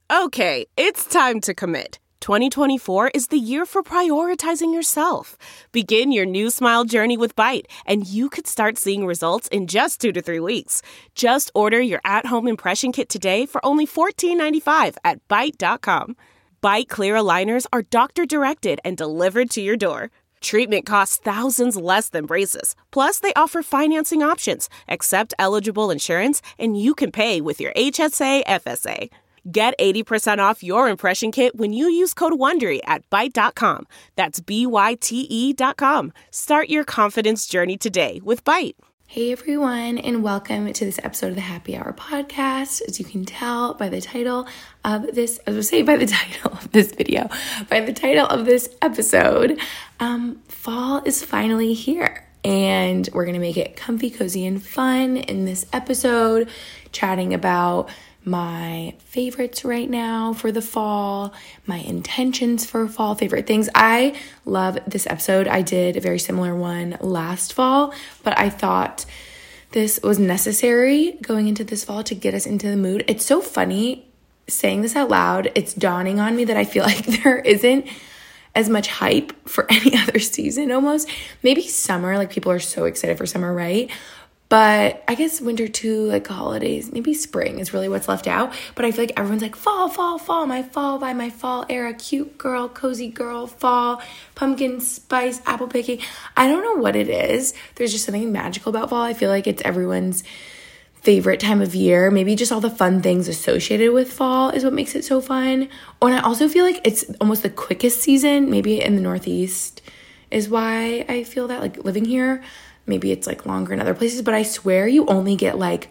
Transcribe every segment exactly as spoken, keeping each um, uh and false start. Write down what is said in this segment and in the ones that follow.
Okay, it's time to commit. twenty twenty-four is the year for prioritizing yourself. Begin your new smile journey with Byte, and you could start seeing results in just two to three weeks. Just order your at-home impression kit today for only fourteen ninety-five at byte dot com. Byte clear aligners are doctor-directed and delivered to your door. Treatment costs thousands less than braces. Plus, they offer financing options, accept eligible insurance, and you can pay with your H S A F S A. Get eighty percent off your impression kit when you use code WONDERY at byte dot com. That's B Y T E dot com. Start your confidence journey today with Byte. Hey everyone, and welcome to this episode of the Happy Hour podcast. As you can tell by the title of this, I was going to say by the title of this video, by the title of this episode, um, fall is finally here. And we're going to make it comfy, cozy, and fun in this episode, chatting about my favorites right now for the fall, my intentions for fall, favorite things. I love this episode. I did a very similar one last fall, but I thought this was necessary going into this fall to get us into the mood. It's so funny saying this out loud. It's dawning on me that I feel like there isn't as much hype for any other season almost. Maybe summer, like people are so excited for summer, right? But I guess winter too, like holidays, maybe spring is really what's left out. But I feel like everyone's like, fall, fall, fall, my fall by my fall era, cute girl, cozy girl, fall, pumpkin spice, apple picking. I don't know what it is. There's just something magical about fall. I feel like it's everyone's favorite time of year. Maybe just all the fun things associated with fall is what makes it so fun. Oh, and I also feel like it's almost the quickest season, maybe in the Northeast is why I feel that, like living here. Maybe it's like longer in other places, but I swear you only get like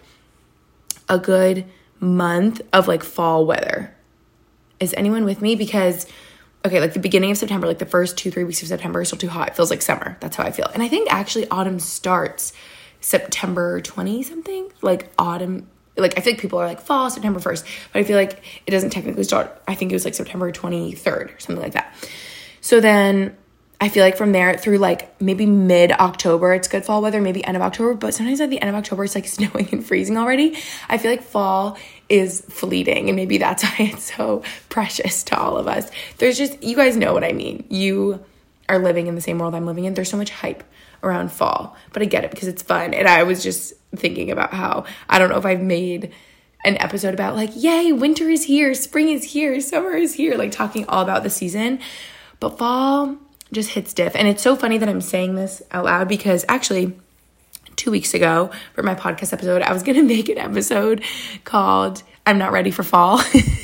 a good month of like fall weather. Is anyone with me? Because, okay, like the beginning of September, like the first two, three weeks of September is still too hot. It feels like summer. That's how I feel. And I think actually autumn starts September twentieth something, like autumn. Like I feel like people are like fall, September first, but I feel like it doesn't technically start. I think it was like September twenty-third or something like that. So then I feel like from there through like maybe mid-October, it's good fall weather, maybe end of October. But sometimes at the end of October, it's like snowing and freezing already. I feel like fall is fleeting, and maybe that's why it's so precious to all of us. There's just, you guys know what I mean. You are living in the same world I'm living in. There's so much hype around fall, but I get it because it's fun. And I was just thinking about how, I don't know if I've made an episode about like, yay, winter is here, spring is here, summer is here, like talking all about the season. But fall just hits diff. And it's so funny that I'm saying this out loud because actually two weeks ago for my podcast episode, I was going to make an episode called I'm Not Ready for Fall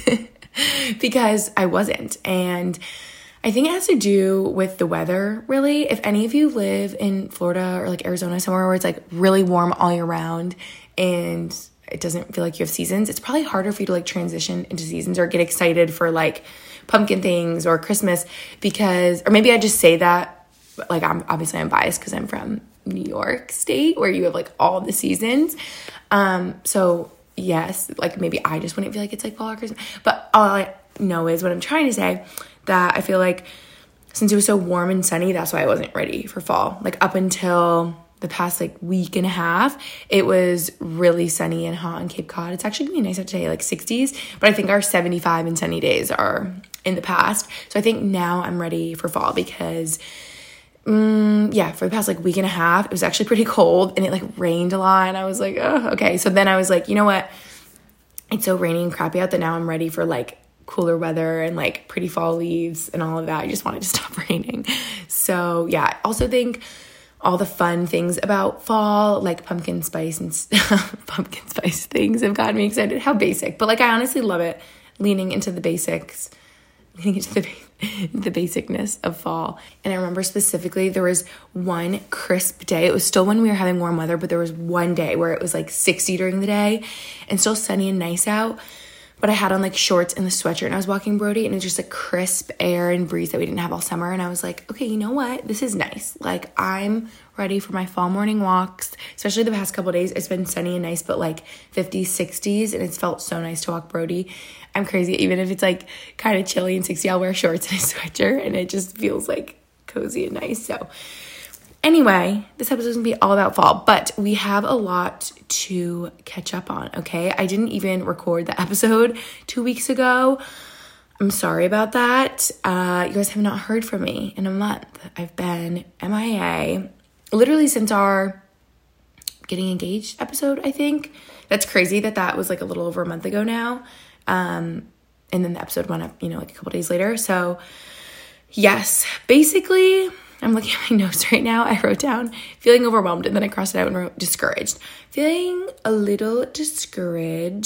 because I wasn't. And I think it has to do with the weather, really. If any of you live in Florida or like Arizona, somewhere where it's like really warm all year round and it doesn't feel like you have seasons, it's probably harder for you to like transition into seasons or get excited for like pumpkin things or Christmas because, or maybe I just say that, like I'm obviously I'm biased because I'm from New York State where you have like all the seasons. Um, so yes, like maybe I just wouldn't feel like it's like fall or Christmas, but all I know is what I'm trying to say, that I feel like since it was so warm and sunny, that's why I wasn't ready for fall. Like up until the past like week and a half, it was really sunny and hot on Cape Cod. It's actually gonna be nice out today, like sixties, but I think our seventy-five and sunny days are in the past. So I think now I'm ready for fall because um, yeah, for the past like week and a half, it was actually pretty cold and it like rained a lot. And I was like, oh, okay. So then I was like, you know what? It's so rainy and crappy out that now I'm ready for like cooler weather and like pretty fall leaves and all of that. I just wanted to stop raining. So yeah, I also think all the fun things about fall, like pumpkin spice and pumpkin spice things have gotten me excited. How basic, but like I honestly love it. Leaning into the basics, leaning into the the basicness of fall. And I remember specifically there was one crisp day. It was still when we were having warm weather, but there was one day where it was like sixty during the day and still sunny and nice out. But I had on like shorts and the sweatshirt and I was walking Brody and it was just a crisp air and breeze that we didn't have all summer. And I was like, okay, you know what? This is nice. Like I'm ready for my fall morning walks, especially the past couple of days. It's been sunny and nice, but like fifties, sixties, and it's felt so nice to walk Brody. I'm crazy. Even if it's like kind of chilly and sixty, I'll wear shorts and a sweatshirt and it just feels like cozy and nice. So Anyway, this episode is going to be all about fall, but we have a lot to catch up on, okay? I didn't even record the episode two weeks ago. I'm sorry about that. Uh, you guys have not heard from me in a month. I've been M I A literally since our getting engaged episode, I think. That's crazy that that was like a little over a month ago now. Um, and then the episode went up, you know, like a couple days later. So yes, basically, I'm looking at my notes right now. I wrote down feeling overwhelmed, and then I crossed it out and wrote discouraged. Feeling a little discouraged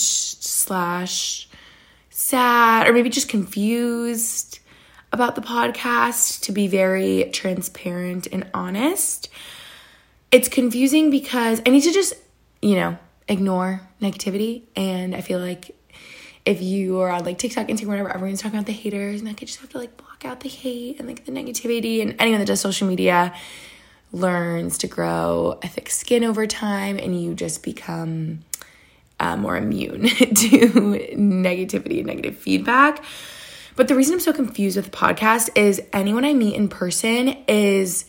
slash sad, or maybe just confused about the podcast, to be very transparent and honest. It's confusing because I need to just, you know, ignore negativity. And I feel like if you are on like TikTok, Instagram, whatever, everyone's talking about the haters, and like I just have to like block out the hate and like the negativity. And anyone that does social media learns to grow a thick skin over time, and you just become uh, more immune to negativity and negative feedback. But the reason I'm so confused with the podcast is anyone I meet in person is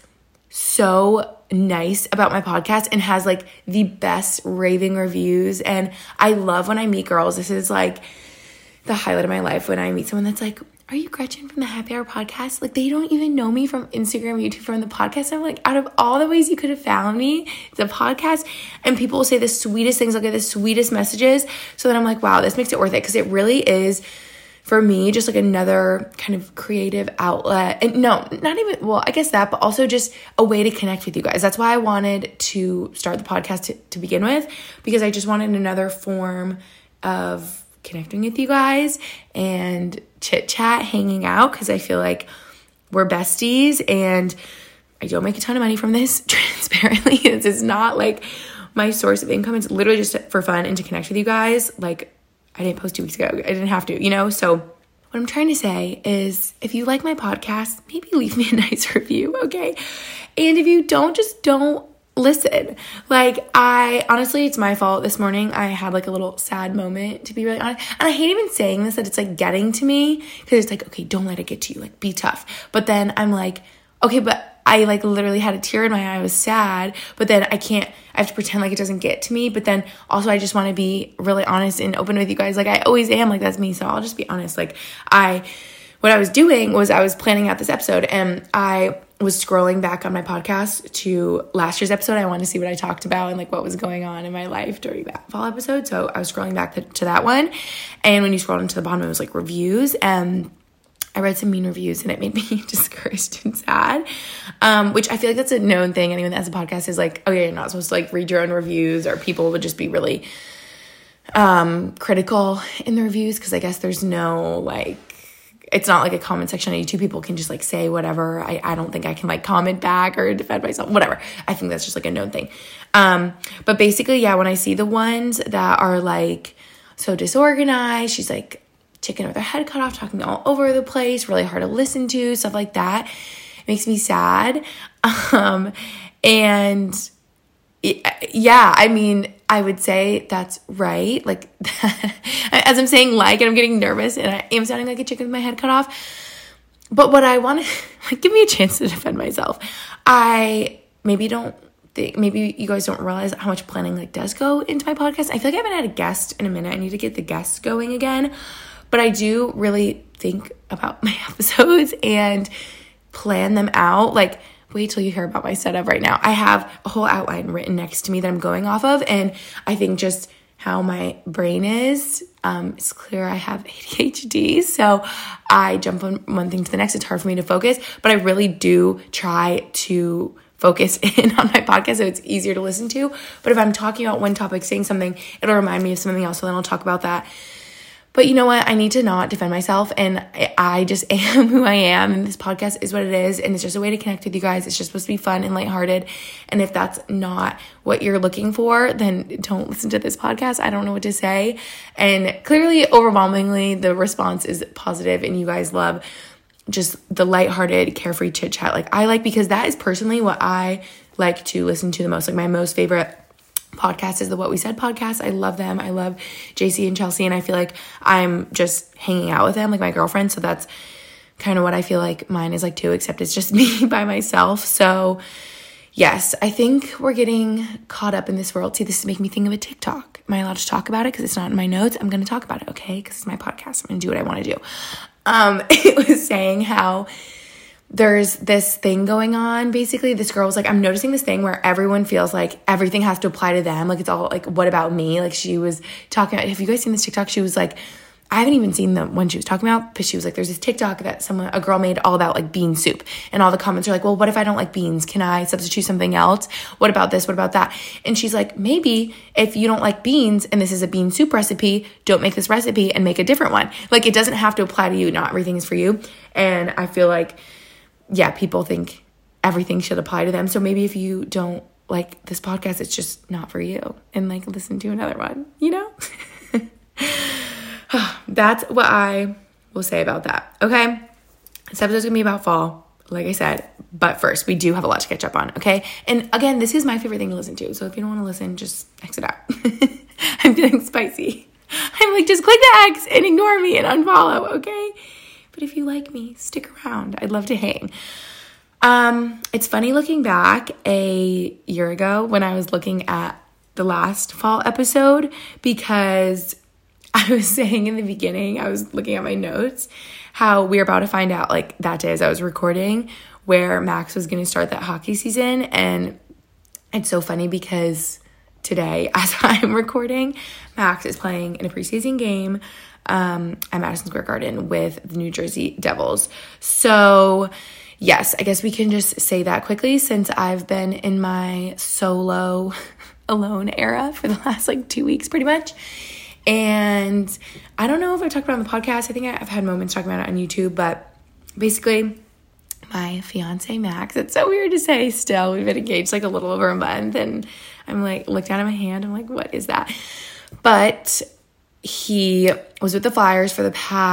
so nice about my podcast and has like the best raving reviews. And I love when I meet girls. This is like the highlight of my life, when I meet someone that's like, are you Gretchen from the Happy Hour podcast? Like, they don't even know me from Instagram, YouTube, from the podcast. I'm like, out of all the ways you could have found me, the podcast. And people will say the sweetest things. I'll get the sweetest messages. So then I'm like, wow, this makes it worth it. Because it really is, for me, just like another kind of creative outlet. And no, not even, well, I guess that, but also just a way to connect with you guys. That's why I wanted to start the podcast to, to begin with, because I just wanted another form of connecting with you guys and chit chat, hanging out, because I feel like we're besties and I don't make a ton of money from this, transparently. This is not like my source of income. It's literally just for fun and to connect with you guys. Like, I didn't post two weeks ago. I didn't have to, you know? So what I'm trying to say is, if you like my podcast, maybe leave me a nice review, okay? And if you don't, just don't listen. Like, I, honestly, it's my fault. This morning, I had like a little sad moment, to be really honest. And I hate even saying this, that it's like getting to me, because it's like, okay, don't let it get to you. Like, be tough. But then I'm like, okay, but I like literally had a tear in my eye. I was sad, but then I can't, I have to pretend like it doesn't get to me. But then also I just want to be really honest and open with you guys. Like, I always am. Like, that's me. So I'll just be honest. Like, I, what I was doing was I was planning out this episode, and I was scrolling back on my podcast to last year's episode. I wanted to see what I talked about and like what was going on in my life during that fall episode. So I was scrolling back to, to that one. And when you scrolled into the bottom, it was like reviews, and I read some mean reviews, and it made me discouraged and sad, um, which I feel like that's a known thing. Anyone that has a podcast is like, oh yeah, you're not supposed to like read your own reviews, or people would just be really um, critical in the reviews, because I guess there's no like, it's not like a comment section on YouTube. People can just like say whatever. I, I don't think I can like comment back or defend myself, whatever. I think that's just like a known thing. Um, but basically, yeah, when I see the ones that are like so disorganized, she's like chicken with her head cut off, talking all over the place, really hard to listen to, stuff like that, it makes me sad. Um, and it, yeah, I mean, I would say that's right. Like, as I'm saying like, and I'm getting nervous, and I am sounding like a chicken with my head cut off. But what I want to, like, give me a chance to defend myself. I maybe don't think, maybe you guys don't realize how much planning like does go into my podcast. I feel like I haven't had a guest in a minute. I need to get the guests going again. But I do really think about my episodes and plan them out. Like, wait till you hear about my setup right now. I have a whole outline written next to me that I'm going off of. And I think just how my brain is, um, it's clear I have A D H D. So I jump from one thing to the next. It's hard for me to focus. But I really do try to focus in on my podcast so it's easier to listen to. But if I'm talking about one topic, saying something, it'll remind me of something else. So then I'll talk about that. But you know what? I need to not defend myself, and I just am who I am, and this podcast is what it is, and it's just a way to connect with you guys. It's just supposed to be fun and lighthearted, and if that's not what you're looking for, then don't listen to this podcast. I don't know what to say, and clearly, overwhelmingly, the response is positive, and you guys love just the lighthearted, carefree chit-chat like I like, because that is personally what I like to listen to the most. Like, my most favorite podcast is the What We Said podcast. I love them. I love J C and Chelsea, and I feel like I'm just hanging out with them like my girlfriend. So that's kind of what I feel like mine is like too, except it's just me by myself. So yes, I think we're getting caught up in this world. See, this is making me think of a TikTok. Am I allowed to talk about it? Because it's not in my notes. I'm going to talk about it, okay? Because it's my podcast. I'm going to do what I want to do. Um, it was saying how there's this thing going on. Basically, this girl was like, I'm noticing this thing where everyone feels like everything has to apply to them. Like, it's all like, what about me? Like, she was talking about, have you guys seen this TikTok? She was like, I haven't even seen the one she was talking about, but she was like, there's this TikTok that someone, a girl made all about like bean soup. And all the comments are like, well, what if I don't like beans? Can I substitute something else? What about this? What about that? And she's like, maybe if you don't like beans and this is a bean soup recipe, don't make this recipe and make a different one. Like, it doesn't have to apply to you. Not everything is for you. And I feel like, yeah, people think everything should apply to them. So maybe if you don't like this podcast, it's just not for you. And like, listen to another one, you know? That's what I will say about that. Okay. This episode's gonna be about fall, like I said. But first, we do have a lot to catch up on. Okay. And again, this is my favorite thing to listen to. So if you don't want to listen, just exit out. I'm feeling spicy. I'm like, just click the X and ignore me and unfollow. Okay. But if you like me, stick around. I'd love to hang. Um, it's funny looking back a year ago when I was looking at the last fall episode, because I was saying in the beginning, I was looking at my notes, how we were about to find out, like that day as I was recording, where Max was going to start that hockey season. And it's so funny because today, as I'm recording, Max is playing in a preseason game um, at Madison Square Garden with the New Jersey Devils. So yes, I guess we can just say that quickly, since I've been in my solo alone era for the last like two weeks pretty much. And I don't know if I talked about it on the podcast. I think I've had moments talking about it on YouTube, but basically my fiance Max, it's so weird to say still, we've been engaged like a little over a month, and I'm like, look down at my hand, I'm like, what is that? But he was with the Flyers for the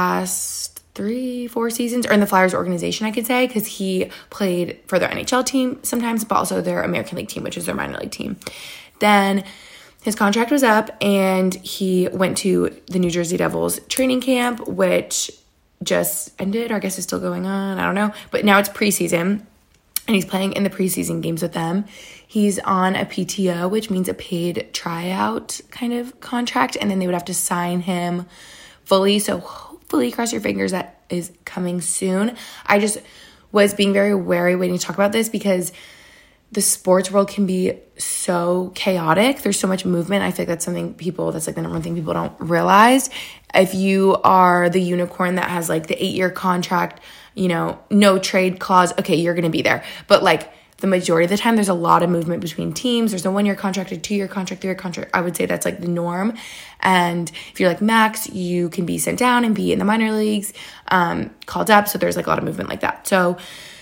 past three, four seasons, or in the Flyers organization, I could say, because he played for their N H L team sometimes, but also their American League team, which is their minor league team. Then his contract was up and he went to the New Jersey Devils training camp, which just ended, or I guess is still going on. I don't know. But now it's preseason and he's playing in the preseason games with them. He's on a P T O, which means a paid tryout kind of contract. And then they would have to sign him fully. So hopefully, cross your fingers, that is coming soon. I just was being very wary waiting to talk about this because the sports world can be so chaotic. There's so much movement. I feel like that's something people, that's like the number one thing people don't realize. If you are the unicorn that has like the eight-year contract, you know, no trade clause, okay, you're going to be there. But like the majority of the time, there's a lot of movement between teams. There's a one-year contract, a two-year contract, three-year contract. I would say that's like the norm. And if you're like Max, you can be sent down and be in the minor leagues, um, called up. So there's like a lot of movement like that. So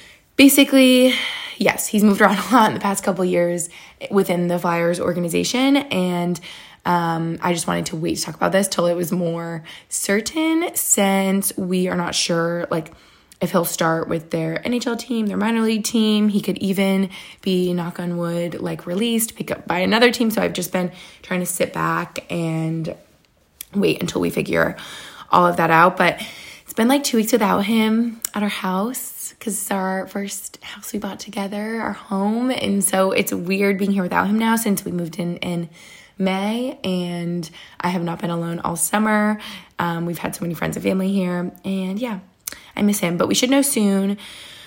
basically, yes, he's moved around a lot in the past couple years within the Flyers organization. And um, I just wanted to wait to talk about this till it was more certain, since we are not sure, like, if he'll start with their N H L team, their minor league team. He could even be, knock on wood, like released, pick up by another team. So I've just been trying to sit back and wait until we figure all of that out. But it's been like two weeks without him at our house, because it's our first house we bought together, our home. And so it's weird being here without him now, since we moved in in May, and I have not been alone all summer. Um, we've had so many friends and family here, and yeah, I miss him. But we should know soon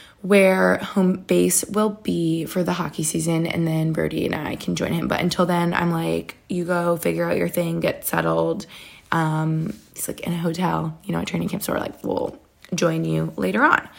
where home base will be for the hockey season, and then Brody and I can join him. But until then, I'm like, you go figure out your thing, get settled. Um, he's like in a hotel, you know, at training camp, so we're like, we'll join you later on.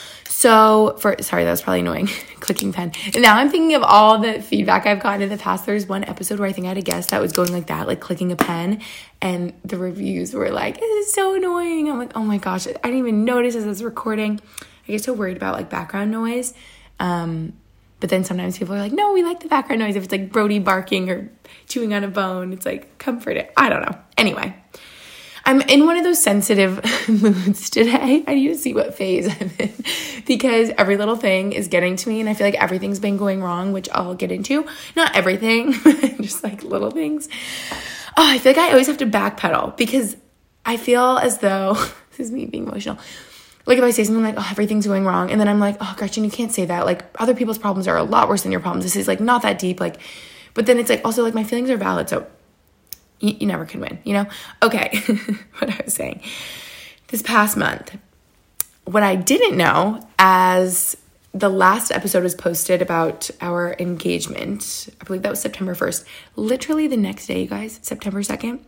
So for, sorry, that was probably annoying, clicking pen. And now I'm thinking of all the feedback I've gotten in the past. There's one episode where I think I had a guest that was going like that, like clicking a pen, and the reviews were like, this is so annoying. I'm like, oh my gosh, I didn't even notice as I was recording. I get so worried about like background noise. Um, but then sometimes people are like, no, we like the background noise. If it's like Brody barking or chewing on a bone, it's like comforting. I don't know. Anyway, I'm in one of those sensitive moods today. I need to see what phase I'm in, because every little thing is getting to me, and I feel like everything's been going wrong, which I'll get into. Not everything, just like little things. Oh, I feel like I always have to backpedal, because I feel as though, this is me being emotional, like if I say something like, oh, everything's going wrong, and then I'm like, oh, Gretchen, you can't say that. Like, other people's problems are a lot worse than your problems. This is like not that deep. Like, but then it's like also like my feelings are valid. So you, you never can win, you know? Okay. What I was saying, this past month, what I didn't know, as the last episode was posted about our engagement, I believe that was September first, literally the next day, you guys, September second,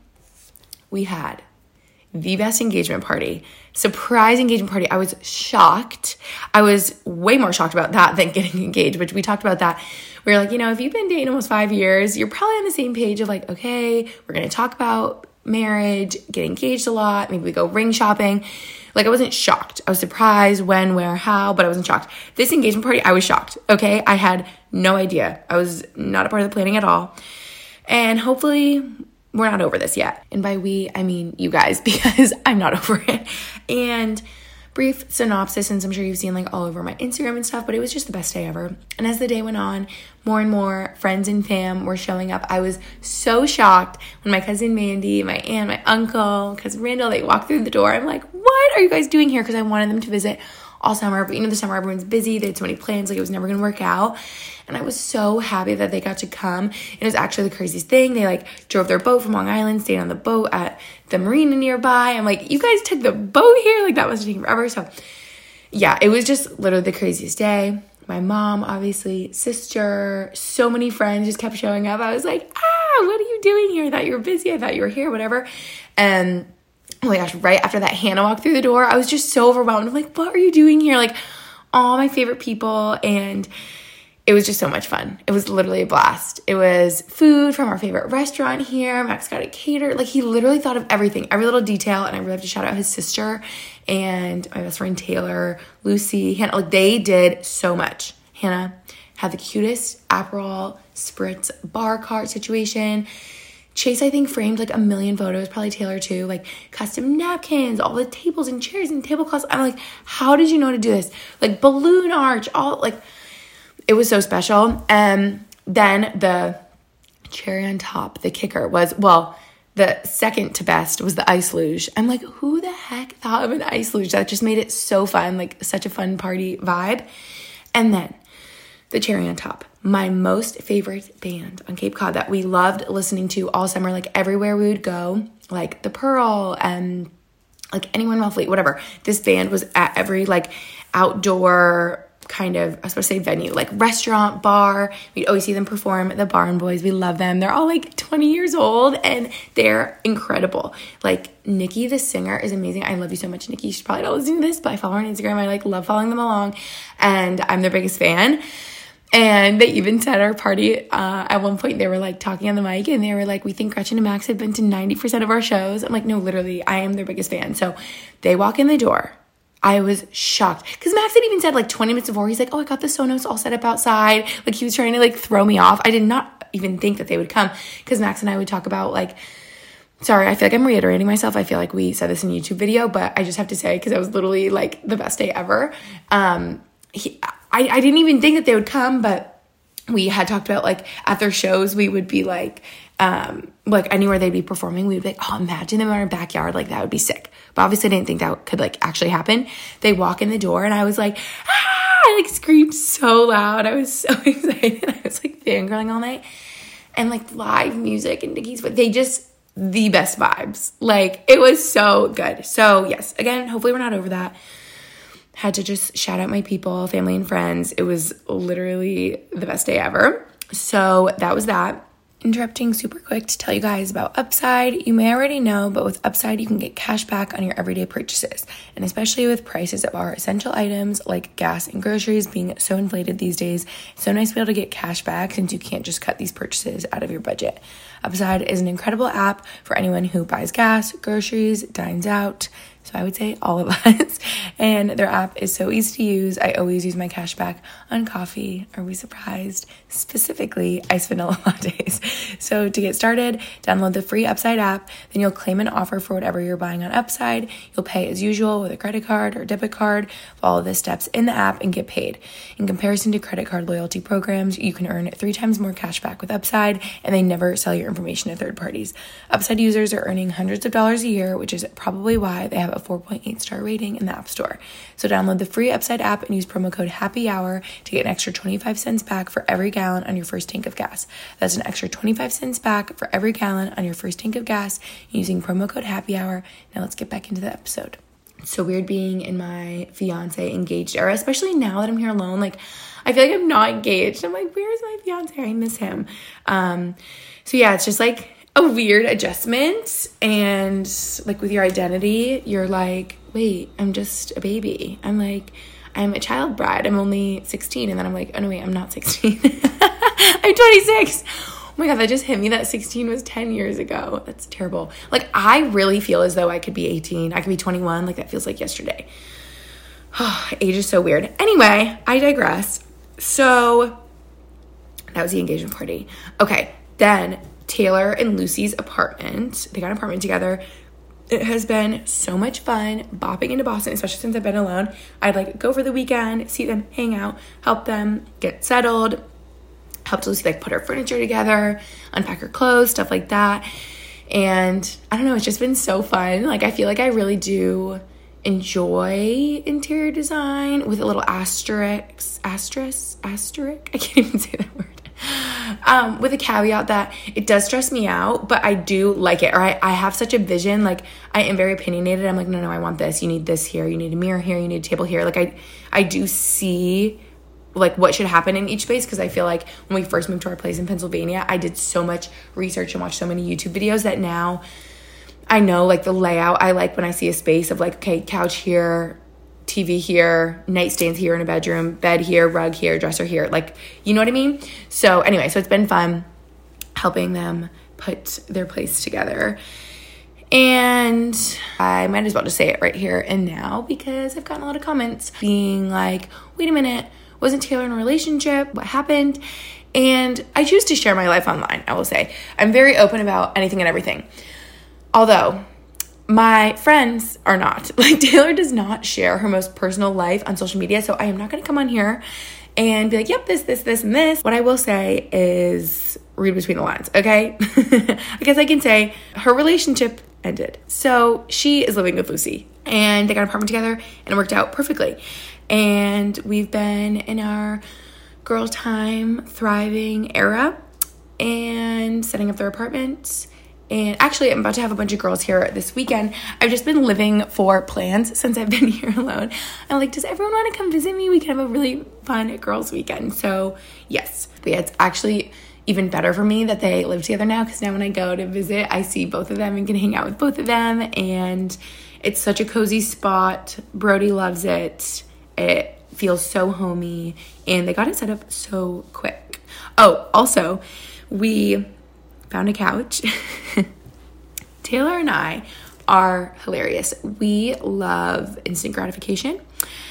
we had the best engagement party, surprise engagement party. I was shocked. I was way more shocked about that than getting engaged, which we talked about that. We were like, you know, if you've been dating almost five years, you're probably on the same page of like, okay, we're going to talk about marriage, get engaged a lot. Maybe we go ring shopping. Like, I wasn't shocked. I was surprised when, where, how, but I wasn't shocked. This engagement party, I was shocked. Okay. I had no idea. I was not a part of the planning at all. And hopefully we're not over this yet. And by we, I mean you guys, because I'm not over it. And brief synopsis, since I'm sure you've seen like all over my Instagram and stuff, but it was just the best day ever. And as the day went on, more and more friends and fam were showing up. I was so shocked when my cousin Mandy, my aunt, my uncle, cousin Randall, they walked through the door. I'm like, what are you guys doing here? Because I wanted them to visit all summer, but you know, the summer everyone's busy. They had so many plans, like it was never gonna work out. And I was so happy that they got to come. And it was actually the craziest thing. They like drove their boat from Long Island, stayed on the boat at the marina nearby. I'm like, you guys took the boat here? Like, that must have taken forever. So yeah, it was just literally the craziest day. My mom, obviously, sister, so many friends just kept showing up. I was like, ah, what are you doing here? I thought you were busy. I thought you were here, whatever. And oh my gosh, right after that Hannah walked through the door, I was just so overwhelmed. I'm like, what are you doing here? Like, all my favorite people. And it was just so much fun. It was literally a blast. It was food from our favorite restaurant here. Max got it catered. Like, he literally thought of everything, every little detail. And I really have to shout out his sister and my best friend Taylor, Lucy, Hannah. Like, they did so much. Hannah had the cutest Aperol Spritz bar cart situation. Chase, I think, framed like a million photos, probably Taylor too, like custom napkins, all the tables and chairs and tablecloths. I'm like, how did you know how to do this? Like, balloon arch, all like, it was so special. And then the cherry on top, the kicker was, well, the second to best was the ice luge. I'm like, who the heck thought of an ice luge? That just made it so fun, like such a fun party vibe. And then the cherry on top, my most favorite band on Cape Cod that we loved listening to all summer, like everywhere we would go, like the Pearl and like Anyone Well Fleet, whatever. This band was at every like outdoor kind of, I was supposed to say venue, like restaurant, bar. We'd always see them perform. The Barn Boys, we love them. They're all like twenty years old and they're incredible. Like, Nikki, the singer, is amazing. I love you so much, Nikki. She's probably not listening to this, but I follow her on Instagram. I like love following them along and I'm their biggest fan. And they even said at our party, uh, at one point they were like talking on the mic and they were like, we think Gretchen and Max have been to ninety percent of our shows. I'm like, no, literally, I am their biggest fan. So they walk in the door. I was shocked because Max had even said like twenty minutes before, he's like, oh, I got the Sonos all set up outside. Like, he was trying to like throw me off. I did not even think that they would come because Max and I would talk about like, sorry, I feel like I'm reiterating myself. I feel like we said this in a YouTube video, but I just have to say, because it was literally like the best day ever. Um, he, I, I didn't even think that they would come, but we had talked about like at their shows, we would be like, um, like anywhere they'd be performing, we would be like, oh, imagine them in our backyard. Like, that would be sick. But obviously I didn't think that could like actually happen. They walk in the door and I was like, ah, I like screamed so loud. I was so excited. I was like fangirling all night and like live music and Nikki's, but they just, the best vibes. Like, it was so good. So yes, again, hopefully we're not over that. Had to just shout out my people, family and friends. It was literally the best day ever. So that was that. Interrupting super quick to tell you guys about Upside. You may already know, but with Upside, you can get cash back on your everyday purchases. And especially with prices of our essential items like gas and groceries being so inflated these days, it's so nice to be able to get cash back since you can't just cut these purchases out of your budget. Upside is an incredible app for anyone who buys gas, groceries, dines out. So I would say all of us. And their app is so easy to use. I always use my cash back on coffee. Are we surprised? Specifically, iced vanilla lattes. So to get started, download the free Upside app. Then you'll claim an offer for whatever you're buying on Upside. You'll pay as usual with a credit card or debit card. Follow the steps in the app and get paid. In comparison to credit card loyalty programs, you can earn three times more cash back with Upside, and they never sell your information to third parties. Upside users are earning hundreds of dollars a year, which is probably why they have a a four point eight star rating in the App Store. So download the free Upside app and use promo code HAPPYHOUR to get an extra twenty-five cents back for every gallon on your first tank of gas. That's an extra twenty-five cents back for every gallon on your first tank of gas using promo code HAPPYHOUR. Now let's get back into the episode. It's so weird being in my fiance engaged era, especially now that I'm here alone. Like, I feel like I'm not engaged. I'm like, where's my fiance? I miss him. Um, so yeah, it's just like a weird adjustment. And like with your identity, you're like, wait, I'm just a baby. I'm like, I'm a child bride. I'm only sixteen. And then I'm like, oh no, wait, I'm not sixteen. I'm twenty-six. Oh my God, that just hit me that sixteen was ten years ago. That's terrible. Like, I really feel as though I could be eighteen. I could be twenty-one. Like, that feels like yesterday. Age is so weird. Anyway, I digress. So that was the engagement party. Okay, then Taylor and Lucy's apartment. They got an apartment together. It has been so much fun bopping into Boston, especially since I've been alone. I'd like go for the weekend, see them, hang out, help them get settled, helped Lucy like put her furniture together, unpack her clothes, stuff like that. And I don't know, it's just been so fun. Like, I feel like I really do enjoy interior design with a little asterisk, asterisk, asterisk. I can't even say that word. Um, with a caveat that it does stress me out, but I do like it. Or I, I have such a vision. Like, I am very opinionated. I'm like, no, no, I want this. You need this here. You need a mirror here. You need a table here. Like, I, I do see like what should happen in each space, because I feel like when we first moved to our place in Pennsylvania, I did so much research and watched so many YouTube videos that now I know like the layout. I like when I see a space of like, okay, couch here, T V here, nightstands here in a bedroom, bed here, rug here, dresser here. Like, you know what I mean? So anyway, so it's been fun helping them put their place together. And I might as well just say it right here and now, because I've gotten a lot of comments being like, wait a minute, wasn't Taylor in a relationship? What happened? And I choose to share my life online, I will say. I'm very open about anything and everything. Although my friends are not. Like, Taylor does not share her most personal life on social media, so I am not going to come on here and be like, yep, this, this, this, and this. What I will say is read between the lines, okay? I guess I can say her relationship ended. So she is living with Lucy, and they got an apartment together, and it worked out perfectly. And we've been in our girl time, thriving era, and setting up their apartment. And actually, I'm about to have a bunch of girls here this weekend. I've just been living for plans since I've been here alone. I'm like, does everyone want to come visit me? We can have a really fun girls weekend. So yes, but yeah, it's actually even better for me that they live together now, because now when I go to visit, I see both of them and can hang out with both of them. And it's such a cozy spot. Brody loves it. It feels so homey, and they got it set up so quick. Oh, also, we found a couch. Taylor and I are hilarious. We love instant gratification.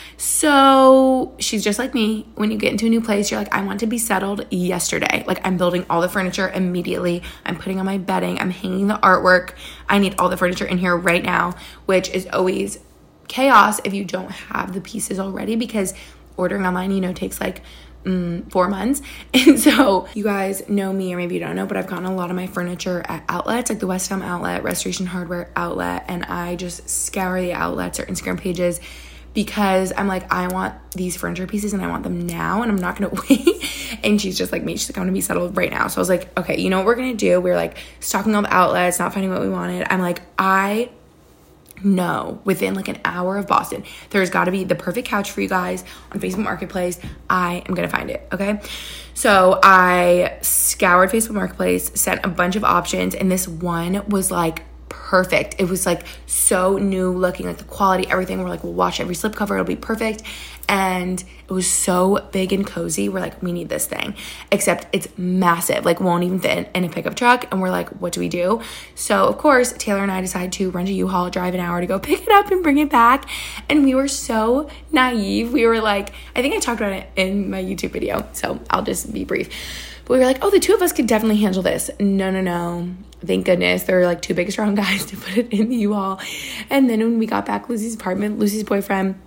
So she's just like me. When you get into a new place, you're like, I want to be settled yesterday. Like, I'm building all the furniture immediately. I'm putting on my bedding. I'm hanging the artwork. I need all the furniture in here right now, which is always chaos if you don't have the pieces already, because ordering online, you know, takes like mm, four months. And so you guys know me, or maybe you don't know, but I've gotten a lot of my furniture at outlets, like the West Elm outlet, Restoration Hardware outlet, and I just scour the outlets or Instagram pages, because I'm like, I want these furniture pieces and I want them now, and I'm not going to wait. And she's just like me. She's like, I'm going to be settled right now. So I was like, okay, you know what we're going to do? We're like stalking all the outlets, not finding what we wanted. I'm like, I know within like an hour of Boston, there's got to be the perfect couch for you guys on Facebook Marketplace. I am going to find it. Okay. So I scoured Facebook Marketplace, sent a bunch of options, and this one was like perfect. It was like so new looking, like the quality, everything. We're like, we'll wash every slipcover, it'll be perfect. And it was so big and cozy. We're like, we need this thing, except it's massive, like won't even fit in a pickup truck. And we're like, what do we do? So of course, Taylor and I decided to rent a U-Haul, drive an hour to go pick it up and bring it back. And we were so naive. We were like, I think I talked about it in my YouTube video, so I'll just be brief. But we were like, oh, the two of us could definitely handle this. No, no, no. Thank goodness. There were like two big, strong guys to put it in the U-Haul. And then when we got back Lucy's apartment, Lucy's boyfriend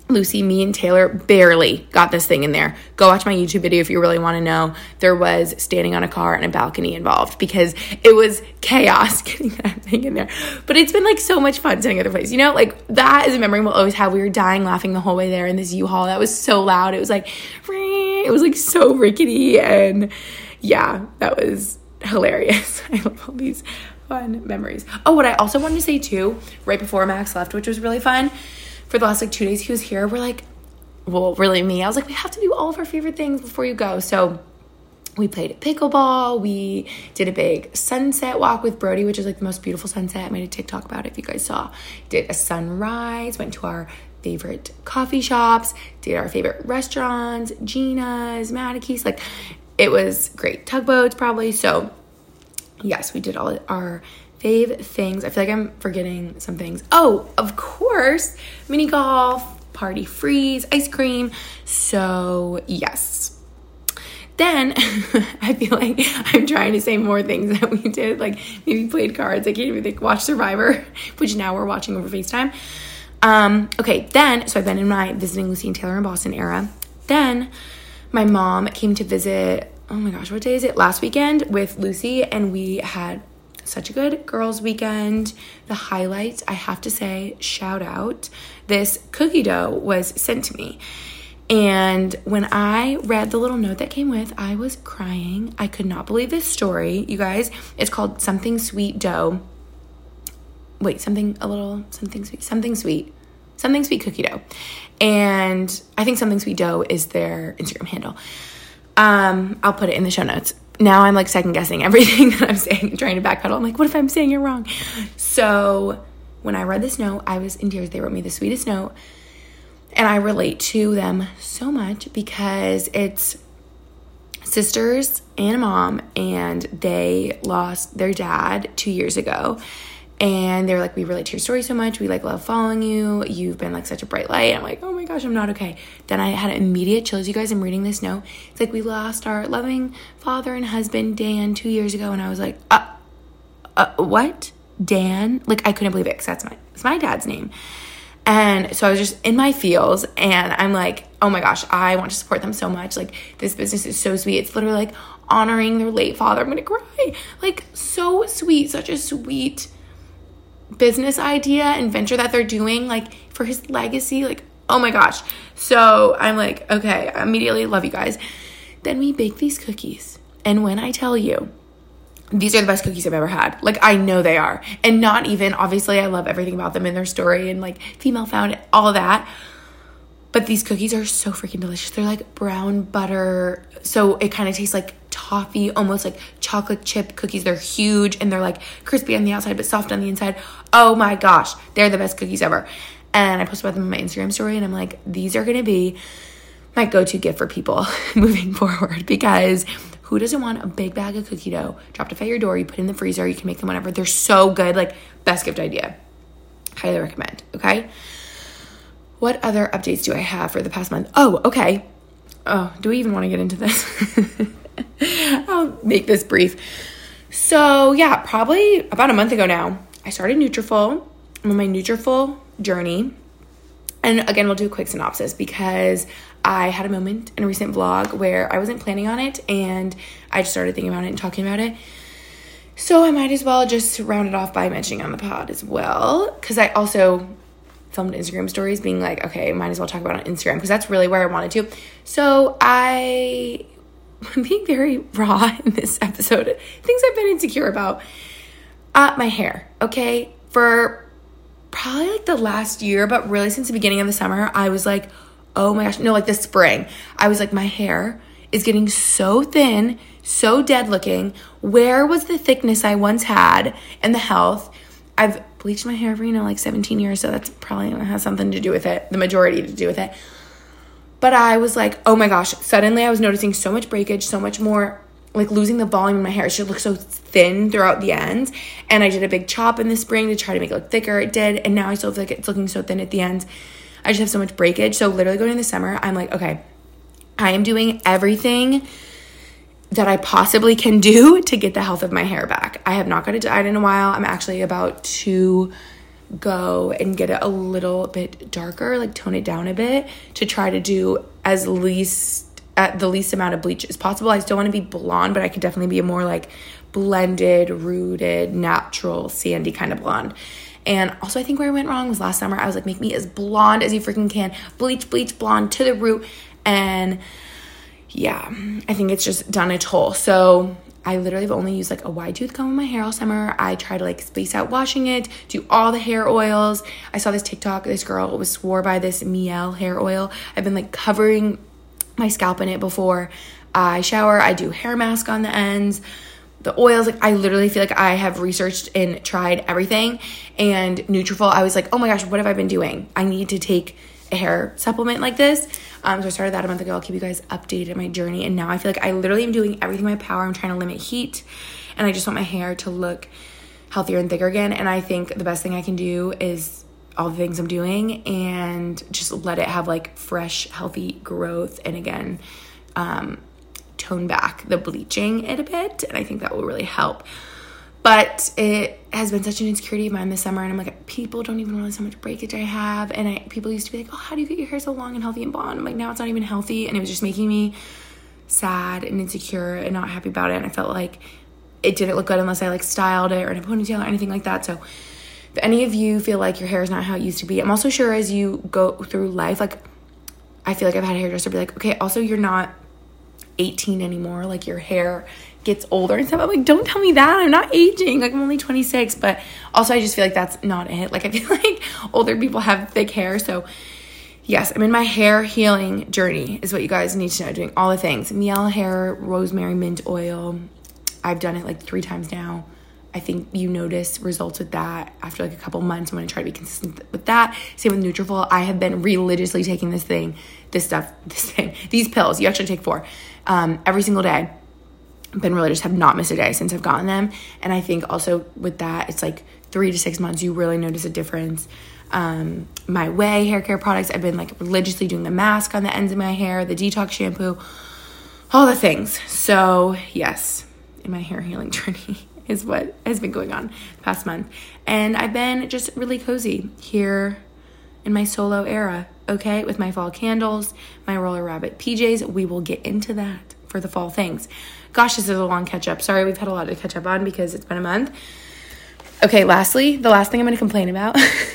Lucy, me, and Taylor barely got this thing in there. Go watch my YouTube video if you really want to know. There was standing on a car and a balcony involved because it was chaos getting that thing in there. But it's been like so much fun sitting at the place. You know, like that is a memory we'll always have. We were dying laughing the whole way there in this U-Haul. That was so loud. It was like, it was like so rickety. And yeah, that was hilarious. I love all these fun memories. Oh, what I also wanted to say too, right before Max left, which was really fun, for the last like two days he was here, we're like, well, really me, I was like, we have to do all of our favorite things before you go. So we played at pickleball. We did a big sunset walk with Brody, which is like the most beautiful sunset. I made a TikTok about it if you guys saw. Did a sunrise, went to our favorite coffee shops, did our favorite restaurants, Gina's, Madakee's. Like, it was great. Tugboats probably. So yes, we did all our fave things. I feel like I'm forgetting some things. Oh, of course, mini golf, party freeze, ice cream. So yes. Then I feel like I'm trying to say more things that we did. Like maybe played cards. I can't even think. Watch Survivor, which now we're watching over FaceTime. Um, okay, then, so I've been in my visiting Lucy and Taylor in Boston era. Then my mom came to visit, oh my gosh, what day is it? Last weekend with Lucy, and we had such a good girls' weekend. The highlights, I have to say, shout out, this cookie dough was sent to me. And when I read the little note that came with, I was crying. I could not believe this story. You guys, it's called Something Sweet Dough. Wait, something a little, something sweet, something sweet, something sweet cookie dough. And I think Something Sweet Dough is their Instagram handle. Um, I'll put it in the show notes. Now I'm like second guessing everything that I'm saying, trying to backpedal. I'm like, what if I'm saying it wrong? So when I read this note, I was in tears. They wrote me the sweetest note. And I relate to them so much because it's sisters and a mom, and they lost their dad two years ago. And they're like, we relate to your story so much. We like love following you. You've been like such a bright light. I'm like, oh my gosh, I'm not okay. Then I had immediate chills. You guys, I'm reading this note. It's like, we lost our loving father and husband, Dan, two years ago. And I was like, uh, uh what? Dan? Like, I couldn't believe it because that's my, it's my dad's name. And so I was just in my feels, and I'm like, oh my gosh, I want to support them so much. Like, this business is so sweet. It's literally like honoring their late father. I'm going to cry. Like, so sweet. Such a sweet business idea and venture that they're doing, like, for his legacy. Like, oh my gosh. So I'm like, okay, I immediately love you guys. Then we bake these cookies. And when I tell you, these are the best cookies I've ever had. Like, I know they are. And not even, obviously, I love everything about them and their story and, like, female found, all of that. But these cookies are so freaking delicious. They're, like, brown butter. So it kind of tastes like toffee, almost like chocolate chip cookies. They're huge, and they're, like, crispy on the outside but soft on the inside. Oh, my gosh. They're the best cookies ever. And I posted about them in my Instagram story, and I'm like, these are going to be my go-to gift for people moving forward, because who doesn't want a big bag of cookie dough dropped off at your door? You put it in the freezer. You can make them whenever. They're so good. Like, best gift idea. Highly recommend. Okay. What other updates do I have for the past month? Oh, okay. Oh, do we even want to get into this? I'll make this brief. So yeah, probably about a month ago now, I started Nutrafol. I'm on my Nutrafol journey. And again, we'll do a quick synopsis because I had a moment in a recent vlog where I wasn't planning on it, and I just started thinking about it and talking about it. So I might as well just round it off by mentioning on the pod as well, because I also filmed Instagram stories being like, okay, might as well talk about it on Instagram, because that's really where I wanted to. So I, I'm being very raw in this episode. Things I've been insecure about. Uh, my hair, okay? For probably like the last year, but really since the beginning of the summer, I was like, oh my gosh, no, like this spring, I was like, my hair is getting so thin, so dead looking. Where was the thickness I once had and the health? I've bleached my hair for, you know, like seventeen years, so that's probably has something to do with it, the majority to do with it. But I was like, oh my gosh, suddenly I was noticing so much breakage, so much more, like losing the volume in my hair. It should look so thin throughout the ends. And I did a big chop in the spring to try to make it look thicker. It did. And now I still feel like it's looking so thin at the ends. I just have so much breakage. So literally going in the summer, I'm like, okay, I am doing everything that I possibly can do to get the health of my hair back. I have not got a diet in a while. I'm actually about to go and get it a little bit darker, like tone it down a bit to try to do as least at the least amount of bleach as possible. I still want to be blonde, but I could definitely be a more like blended, rooted, natural, sandy kind of blonde. And also I think where I went wrong was last summer. I was like, make me as blonde as you freaking can. Bleach, bleach, blonde to the root. And yeah, I think it's just done a toll. So I literally have only used like a wide tooth comb in my hair all summer. I try to like space out washing it, do all the hair oils. I saw this TikTok, this girl was swore by this Mielle hair oil. I've been like covering my scalp in it before I shower. I do hair mask on the ends. The oils, like I literally feel like I have researched and tried everything. And Nutrafol, I was like, oh my gosh, what have I been doing? I need to take a hair supplement like this. Um, so I started that a month ago. I'll keep you guys updated on my journey. And now I feel like I literally am doing everything in my power. I'm trying to limit heat. And I just want my hair to look healthier and thicker again. And I think the best thing I can do is all the things I'm doing and just let it have like fresh, healthy growth. And again, um, tone back the bleaching it a bit. And I think that will really help. But it has been such an insecurity of mine this summer. And I'm like, people don't even realize how much breakage I have. And I, people used to be like, oh, how do you get your hair so long and healthy and blonde? I'm like, now it's not even healthy. And it was just making me sad and insecure and not happy about it. And I felt like it didn't look good unless I like styled it or in a ponytail or anything like that. So if any of you feel like your hair is not how it used to be, I'm also sure as you go through life, like I feel like I've had a hairdresser be like, okay, also you're not eighteen anymore. Like your hair gets older and stuff. I'm like, don't tell me that. I'm not aging. Like I'm only twenty-six. But also I just feel like that's not it. Like I feel like older people have thick hair. So yes, I'm in my hair healing journey is what you guys need to know. Doing all the things. Mielle hair, rosemary mint oil. I've done it like three times now. I think you notice results with that after like a couple months. I'm going to try to be consistent with that. Same with Nutrafol. I have been religiously taking this thing, this stuff, this thing, these pills. You actually take four um, every single day. Been religious, have not missed a day since I've gotten them. And I think also with that, it's like three to six months, you really notice a difference. Um, my Way hair care products, I've been like religiously doing the mask on the ends of my hair, the detox shampoo, all the things. So yes, in my hair healing journey is what has been going on the past month. And I've been just really cozy here in my solo era, okay? With my fall candles, my Roller Rabbit P Js. We will get into that for the fall things. Gosh, this is a long catch up. Sorry, we've had a lot to catch up on because it's been a month. Okay, lastly, the last thing I'm going to complain about.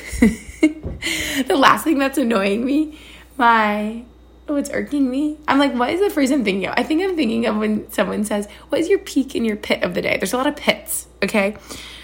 The last thing that's annoying me, my, oh, it's irking me. I'm like, what is the phrase I'm thinking of? I think I'm thinking of when someone says, what is your peak and your pit of the day? There's a lot of pits, okay?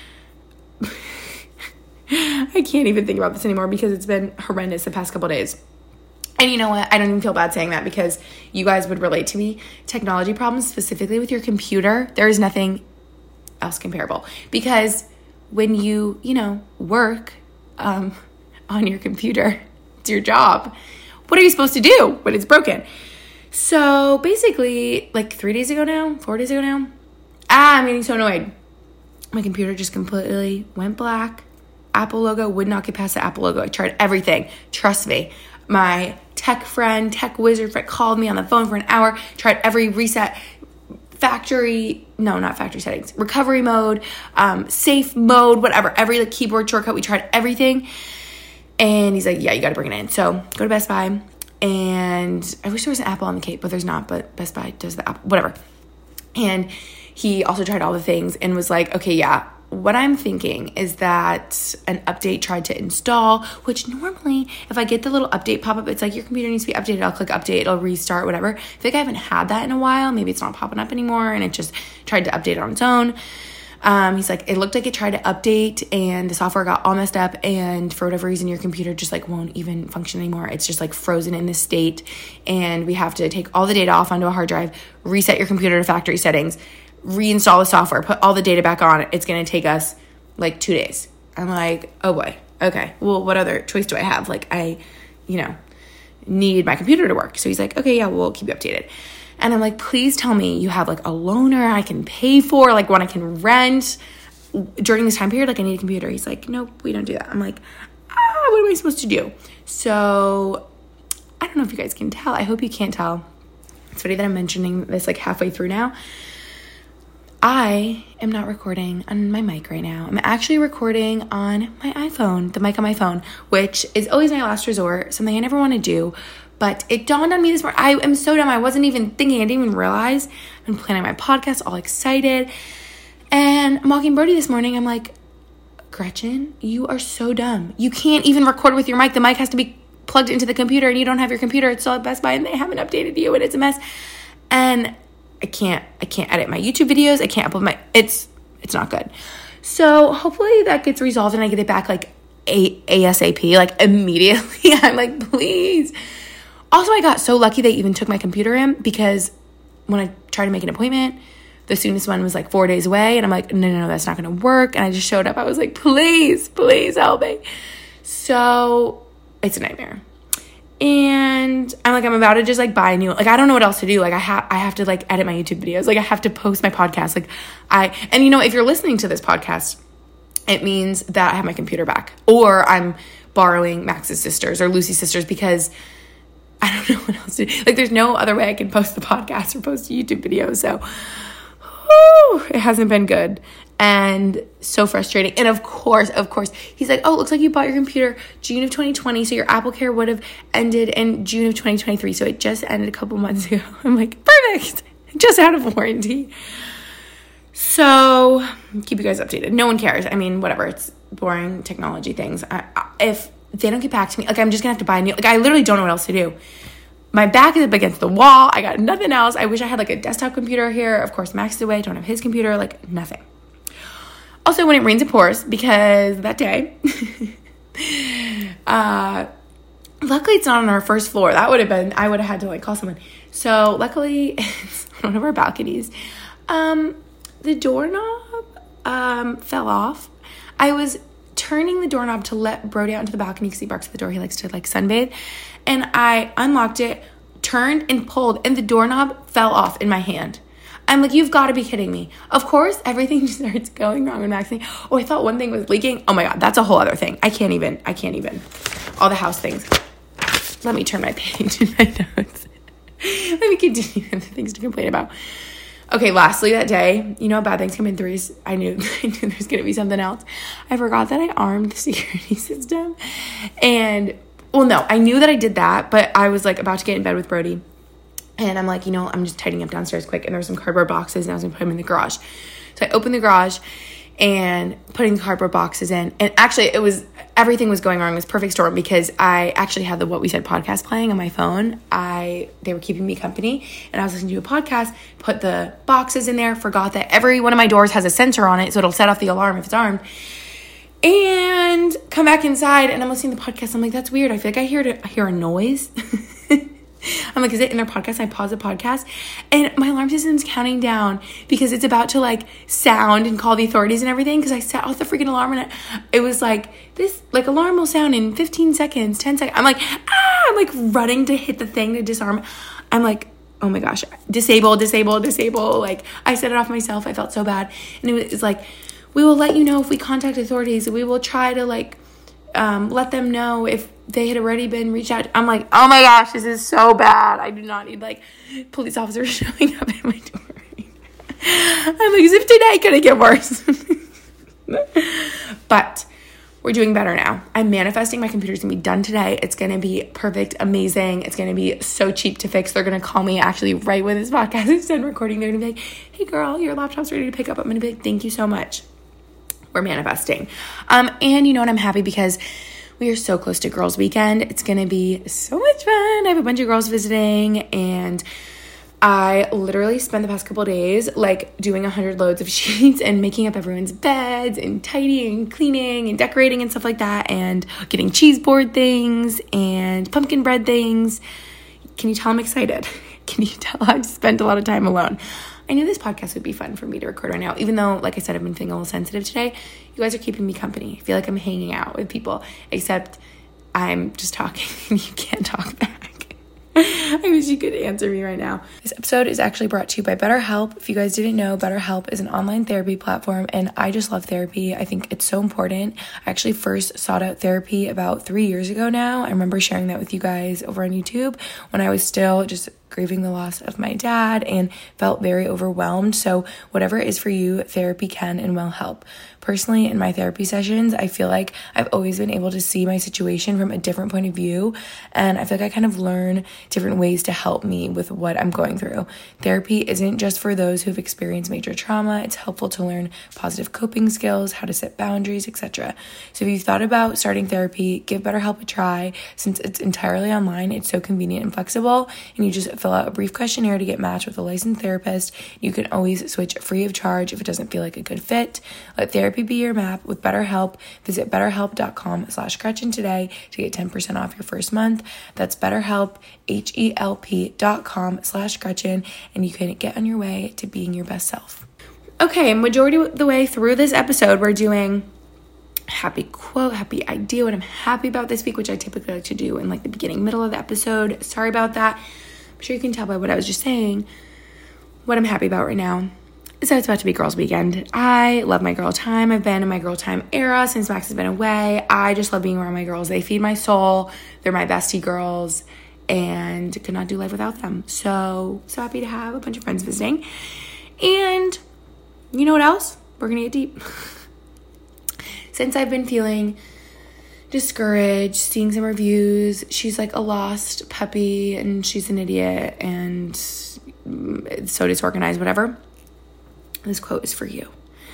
I can't even think about this anymore because it's been horrendous the past couple of days. And you know what? I don't even feel bad saying that because you guys would relate to me. Technology problems, specifically with your computer, there is nothing else comparable. Because when you, you know, work um, on your computer, it's your job. What are you supposed to do when it's broken? So basically, like three days ago now, four days ago now, ah, I'm getting so annoyed. My computer just completely went black. Apple logo would not get past the Apple logo. I tried everything. Trust me. My tech friend, tech wizard friend called me on the phone for an hour, tried every reset, factory, no, not factory settings, recovery mode, um, safe mode, whatever, every like, keyboard shortcut. We tried everything. And he's like, yeah, you got to bring it in. So go to Best Buy. And I wish there was an Apple on the Cape, but there's not. But Best Buy does the Apple, whatever. And he also tried all the things and was like, okay, yeah, what I'm thinking is that an update tried to install, which normally if I get the little update pop-up, it's like your computer needs to be updated. I'll click update, it'll restart, whatever. I feel like I haven't had that in a while. Maybe it's not popping up anymore and it just tried to update on its own. Um, he's like, it looked like it tried to update and the software got all messed up and for whatever reason your computer just like won't even function anymore. It's just like frozen in this state and we have to take all the data off onto a hard drive, reset your computer to factory settings, reinstall the software, put all the data back on. It's going to take us like two days. I'm like, oh boy. Okay. Well, what other choice do I have? Like I, you know, need my computer to work. So he's like, okay, yeah, we'll keep you updated. And I'm like, please tell me you have like a loaner I can pay for, like one I can rent during this time period. Like I need a computer. He's like, nope, we don't do that. I'm like, ah, what am I supposed to do? So I don't know if you guys can tell. I hope you can't tell. It's funny that I'm mentioning this like halfway through now. I am not recording on my mic right now. I'm actually recording on my iPhone, the mic on my phone, which is always my last resort, something I never want to do. But it dawned on me this morning. I am so dumb. I wasn't even thinking. I didn't even realize. I'm planning my podcast, all excited. And I'm walking Brody this morning. I'm like, Gretchen, you are so dumb. You can't even record with your mic. The mic has to be plugged into the computer, and you don't have your computer. It's still at Best Buy, and they haven't updated you, and it's a mess. And I can't, I can't edit my YouTube videos. I can't upload my, it's, it's not good. So hopefully that gets resolved and I get it back like a- ASAP, like immediately. I'm like, please. Also, I got so lucky they even took my computer in, because when I tried to make an appointment, the soonest one was like four days away. And I'm like, no, no, no, that's not going to work. And I just showed up. I was like, please, please help me. So it's a nightmare. And I'm like, I'm about to just like buy a new, like, I don't know what else to do. Like I have, I have to like edit my YouTube videos. Like I have to post my podcast. Like I, and you know, if you're listening to this podcast, it means that I have my computer back, or I'm borrowing Max's sisters or Lucy's sisters, because I don't know what else to do. Like there's no other way I can post the podcast or post a YouTube video. So whew, it hasn't been good. And so frustrating. And of course, of course, he's like, oh, it looks like you bought your computer June of twenty twenty. So your Apple Care would have ended in June of twenty twenty-three. So it just ended a couple months ago. I'm like, perfect. Just out of warranty. So keep you guys updated. No one cares. I mean, whatever. It's boring technology things. I, I, if they don't get back to me, like I'm just going to have to buy a new, like I literally don't know what else to do. My back is up against the wall. I got nothing else. I wish I had like a desktop computer here. Of course, Max is away. I don't have his computer. Like nothing. Also, when it rains, it pours, because that day, uh, luckily it's not on our first floor. That would have been, I would have had to like call someone. So luckily it's on one of our balconies. Um, the doorknob um, fell off. I was turning the doorknob to let Brody out into the balcony because he barks at the door. He likes to like sunbathe. And I unlocked it, turned and pulled, and the doorknob fell off in my hand. I'm like, you've got to be kidding me. Of course, everything starts going wrong with Maxine. Oh, I thought one thing was leaking. Oh my God, that's a whole other thing. I can't even, I can't even. All the house things. Let me turn my page in my notes. Let me continue the things to complain about. Okay, lastly, that day, you know how bad things come in threes? I knew, I knew there's going to be something else. I forgot that I armed the security system. And, well, no, I knew that I did that, but I was like about to get in bed with Brody. And I'm like, you know, I'm just tidying up downstairs quick. And there were some cardboard boxes, and I was going to put them in the garage. So I opened the garage and putting the cardboard boxes in. And actually, it was, everything was going wrong. It was perfect storm, because I actually had the What We Said podcast playing on my phone. I, they were keeping me company, and I was listening to a podcast, put the boxes in there, forgot that every one of my doors has a sensor on it, so it'll set off the alarm if it's armed. And come back inside, and I'm listening to the podcast. I'm like, that's weird. I feel like I hear, I hear a noise. I'm like, is it in their podcast? I pause the podcast, and my alarm system's counting down because it's about to like sound and call the authorities and everything, because I set off the freaking alarm, and it, it was like, this like alarm will sound in fifteen seconds, ten seconds. I'm like, ah, I'm like running to hit the thing to disarm. I'm like, oh my gosh, disable, disable, disable. Like I set it off myself. I felt so bad. And it was like, we will let you know if we contact authorities. We will try to like um, let them know if they had already been reached out. I'm like, oh my gosh, this is so bad. I do not need like police officers showing up at my door. I'm like, as if today couldn't get worse. But we're doing better now. I'm manifesting my computer's gonna be done today. It's gonna be perfect, amazing. It's gonna be so cheap to fix. They're gonna call me actually right when this podcast is done recording. They're gonna be like, hey girl, your laptop's ready to pick up. I'm gonna be like, thank you so much. We're manifesting. Um, and you know what? I'm happy because we are so close to Girls Weekend. It's going to be so much fun. I have a bunch of girls visiting, and I literally spent the past couple of days like doing a hundred loads of sheets and making up everyone's beds and tidying and cleaning and decorating and stuff like that, and getting cheese board things and pumpkin bread things. Can you tell I'm excited? Can you tell I've spent a lot of time alone? I knew this podcast would be fun for me to record right now, even though, like I said, I've been feeling a little sensitive today. You guys are keeping me company. I feel like I'm hanging out with people, except I'm just talking and you can't talk back. I wish you could answer me right now. This episode is actually brought to you by BetterHelp. If you guys didn't know, BetterHelp is an online therapy platform, and I just love therapy. I think it's so important. I actually first sought out therapy about three years ago now. I remember sharing that with you guys over on YouTube when I was still just grieving the loss of my dad and felt very overwhelmed. So whatever it is for you, therapy can and will help. Personally, in my therapy sessions, I feel like I've always been able to see my situation from a different point of view, and I feel like I kind of learn different ways to help me with what I'm going through. Therapy isn't just for those who've experienced major trauma. It's helpful to learn positive coping skills, how to set boundaries, et cetera. So if you've thought about starting therapy, give BetterHelp a try. Since it's entirely online, it's so convenient and flexible, and you just fill out a brief questionnaire to get matched with a licensed therapist. You can always switch free of charge if it doesn't feel like a good fit. Let therapy be your map with BetterHelp. Visit betterhelp.com slash Gretchen today to get ten percent off your first month. That's BetterHelp, H-E-L-P dot com slash Gretchen, and you can get on your way to being your best self. Okay, majority of the way through this episode, we're doing happy quote, happy idea, what I'm happy about this week, which I typically like to do in like the beginning, middle of the episode. Sorry about that. I'm sure you can tell by what I was just saying what I'm happy about right now. So it's about to be girls' weekend. I love my girl time. I've been in my girl time era since Max has been away. I just love being around my girls. They feed my soul. They're my bestie girls, and could not do life without them. So, so happy to have a bunch of friends visiting. And you know what else? We're going to get deep. Since I've been feeling discouraged, seeing some reviews, she's like a lost puppy and she's an idiot and so disorganized, whatever. This quote is for you.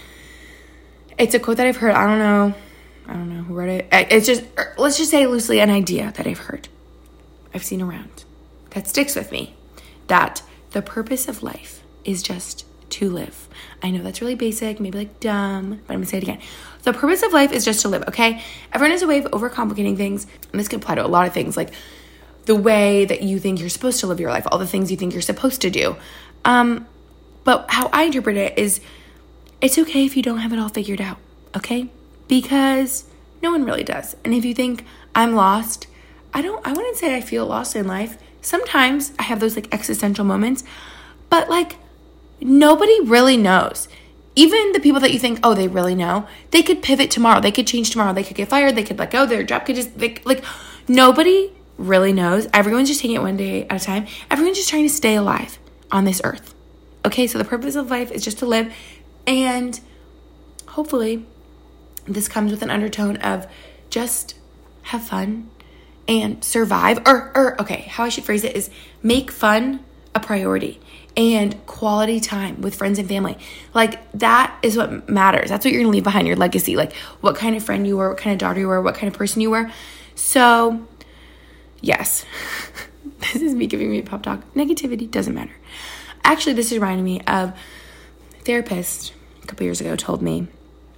It's a quote that I've heard. I don't know. I don't know who wrote it. It's just, let's just say loosely, an idea that I've heard. I've seen around. That sticks with me. That the purpose of life is just to live. I know that's really basic, maybe like dumb, but I'm going to say it again. The purpose of life is just to live, okay? Everyone has a way of overcomplicating things, and this can apply to a lot of things, like the way that you think you're supposed to live your life, all the things you think you're supposed to do. Um... But how I interpret it is it's okay if you don't have it all figured out, okay? Because no one really does. And if you think I'm lost, I don't, I wouldn't say I feel lost in life. Sometimes I have those like existential moments, but like nobody really knows. Even the people that you think, oh, they really know, they could pivot tomorrow. They could change tomorrow. They could get fired. They could let go. Their job could just, they, like nobody really knows. Everyone's just taking it one day at a time. Everyone's just trying to stay alive on this earth. Okay, so the purpose of life is just to live, and hopefully this comes with an undertone of just have fun and survive, or, or okay, how I should phrase it is make fun a priority and quality time with friends and family. Like that is what matters. That's what you're gonna leave behind, your legacy, like what kind of friend you were, what kind of daughter you were, what kind of person you were. So yes, this is me giving me a pep talk. Negativity doesn't matter. Actually, this is reminding me of a therapist a couple years ago told me,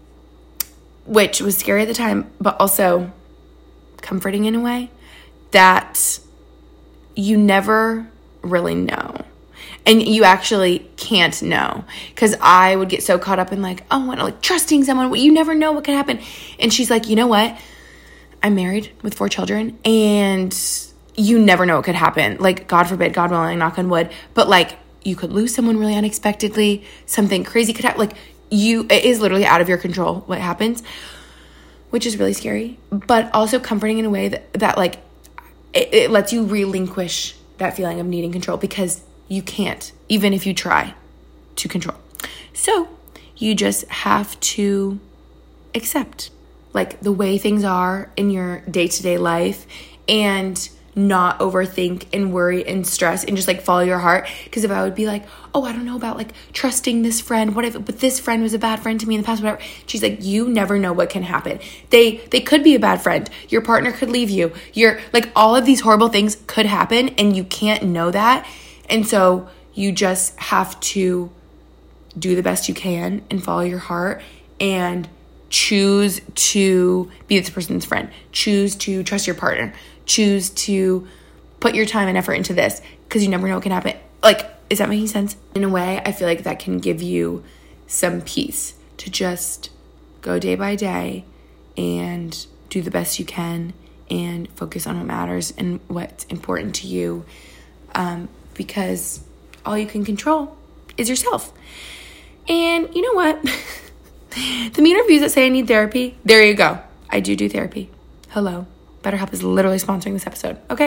which was scary at the time, but also comforting in a way, that you never really know. And you actually can't know. Because I would get so caught up in like, oh, like trusting someone. You never know what could happen. And she's like, you know what? I'm married with four children, and you never know what could happen. Like, God forbid, God willing, knock on wood. But like, you could lose someone really unexpectedly. Something crazy could happen. Like, you, it is literally out of your control what happens, which is really scary, but also comforting in a way that, that like, it, it lets you relinquish that feeling of needing control, because you can't, even if you try to control. So you just have to accept, like, the way things are in your day-to-day life, and not overthink and worry and stress and just like follow your heart. Because if I would be like, oh, I don't know about like trusting this friend, what if, but this friend was a bad friend to me in the past, whatever. She's like, you never know what can happen. They, they could be a bad friend. Your partner could leave you. You're like, all of these horrible things could happen, and you can't know that. And so you just have to do the best you can and follow your heart and choose to be this person's friend. Choose to trust your partner. Choose to put your time and effort into this, because you never know what can happen. Like, is that making sense? In a way, I feel like that can give you some peace to just go day by day and do the best you can and focus on what matters and what's important to you, um, because all you can control is yourself. And you know what? The mean reviews that say I need therapy, there you go. I do do therapy. Hello. BetterHelp is literally sponsoring this episode, okay?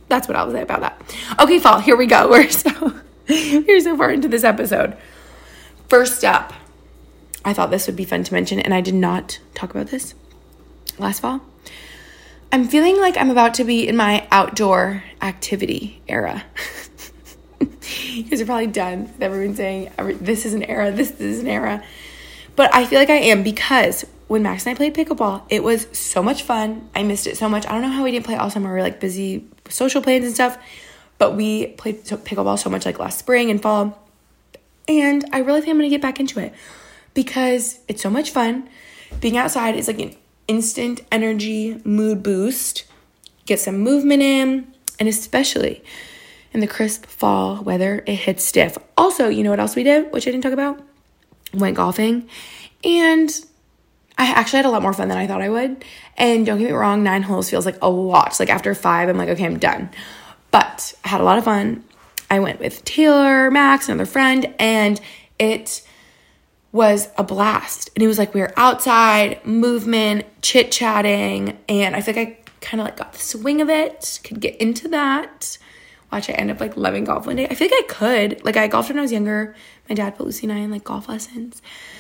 That's what I'll say about that. Okay, fall, here we go. We're so, we're so far into this episode. First up, I thought this would be fun to mention, and I did not talk about this last fall. I'm feeling like I'm about to be in my outdoor activity era. You guys are probably done with everyone saying, this is an era, this, this is an era. But I feel like I am, because when Max and I played pickleball, it was so much fun. I missed it so much. I don't know how we didn't play all summer. We were like busy with social plans and stuff. But we played pickleball so much like last spring and fall. And I really think I'm going to get back into it because it's so much fun. Being outside is like an instant energy mood boost. Get some movement in. And especially in the crisp fall weather, it hits stiff. Also, you know what else we did, which I didn't talk about? Went golfing. And I actually had a lot more fun than I thought I would. And don't get me wrong, nine holes feels like a lot. Like after five, I'm like, okay, I'm done. But I had a lot of fun. I went with Taylor, Max, another friend, and it was a blast. And it was like we were outside, movement, chit-chatting, and I think I kind of like got the swing of it, could get into that. Watch, I end up like loving golf one day. I feel like I could. Like I golfed when I was younger. My dad put Lucy and I in like golf lessons.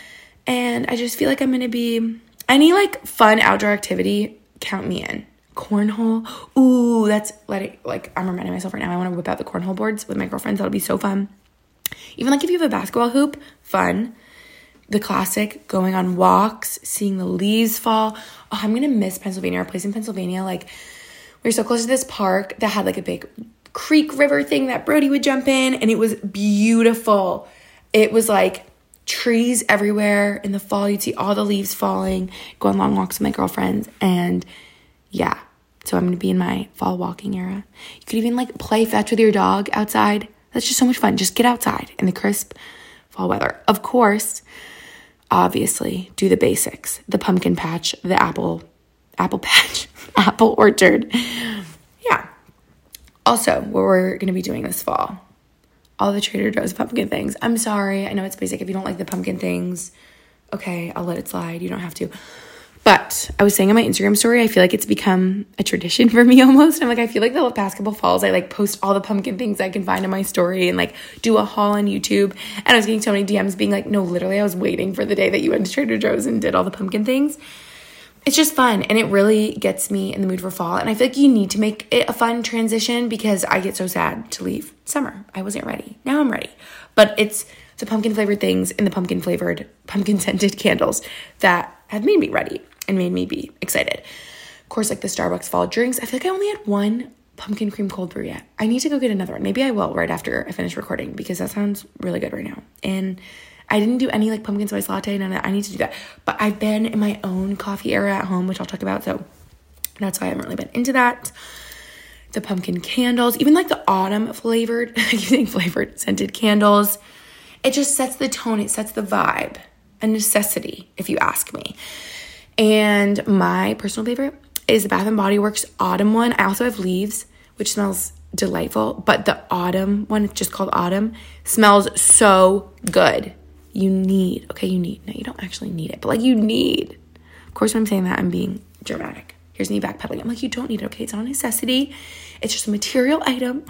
And I just feel like I'm going to be, any like fun outdoor activity, count me in. Cornhole. Ooh, that's letting, like, I'm reminding myself right now, I want to whip out the cornhole boards with my girlfriends. That'll be so fun. Even like if you have a basketball hoop, fun. The classic, going on walks, seeing the leaves fall. Oh, I'm going to miss Pennsylvania. Our place in Pennsylvania, like, we were so close to this park that had like a big creek river thing that Brody would jump in, and it was beautiful. It was like trees everywhere. In the fall, you'd see all the leaves falling, go on long walks with my girlfriends, and yeah, so I'm going to be in my fall walking era. You could even like play fetch with your dog outside. That's just so much fun. Just get outside in the crisp fall weather. Of course, obviously, do the basics. The pumpkin patch, the apple, apple patch, apple orchard. Yeah. Also, what we're going to be doing this fall, all the Trader Joe's pumpkin things. I'm sorry. I know it's basic. If you don't like the pumpkin things, okay, I'll let it slide. You don't have to. But I was saying on my Instagram story, I feel like it's become a tradition for me almost. I'm like, I feel like the past couple falls, I like post all the pumpkin things I can find in my story and like do a haul on YouTube. And I was getting so many D Ms being like, no, literally I was waiting for the day that you went to Trader Joe's and did all the pumpkin things. It's just fun, and it really gets me in the mood for fall. And I feel like you need to make it a fun transition because I get so sad to leave summer. I wasn't ready. Now I'm ready. But it's the pumpkin-flavored things and the pumpkin-flavored, pumpkin-scented candles that have made me ready and made me be excited. Of course, like the Starbucks fall drinks. I feel like I only had one pumpkin cream cold brew yet. I need to go get another one. Maybe I will right after I finish recording because that sounds really good right now. And I didn't do any like pumpkin spice latte. None of that. I need to do that. But I've been in my own coffee era at home, which I'll talk about. So that's why I haven't really been into that. The pumpkin candles, even like the autumn flavored, I keep saying flavored, scented candles. It just sets the tone. It sets the vibe. A necessity, if you ask me. And my personal favorite is the Bath and Body Works Autumn one. I also have Leaves, which smells delightful. But the Autumn one, it's just called Autumn, smells so good. You need, okay, you need. No, you don't actually need it, but like you need. Of course, when I'm saying that, I'm being dramatic. Here's me backpedaling. I'm like, you don't need it, okay? It's not a necessity. It's just a material item.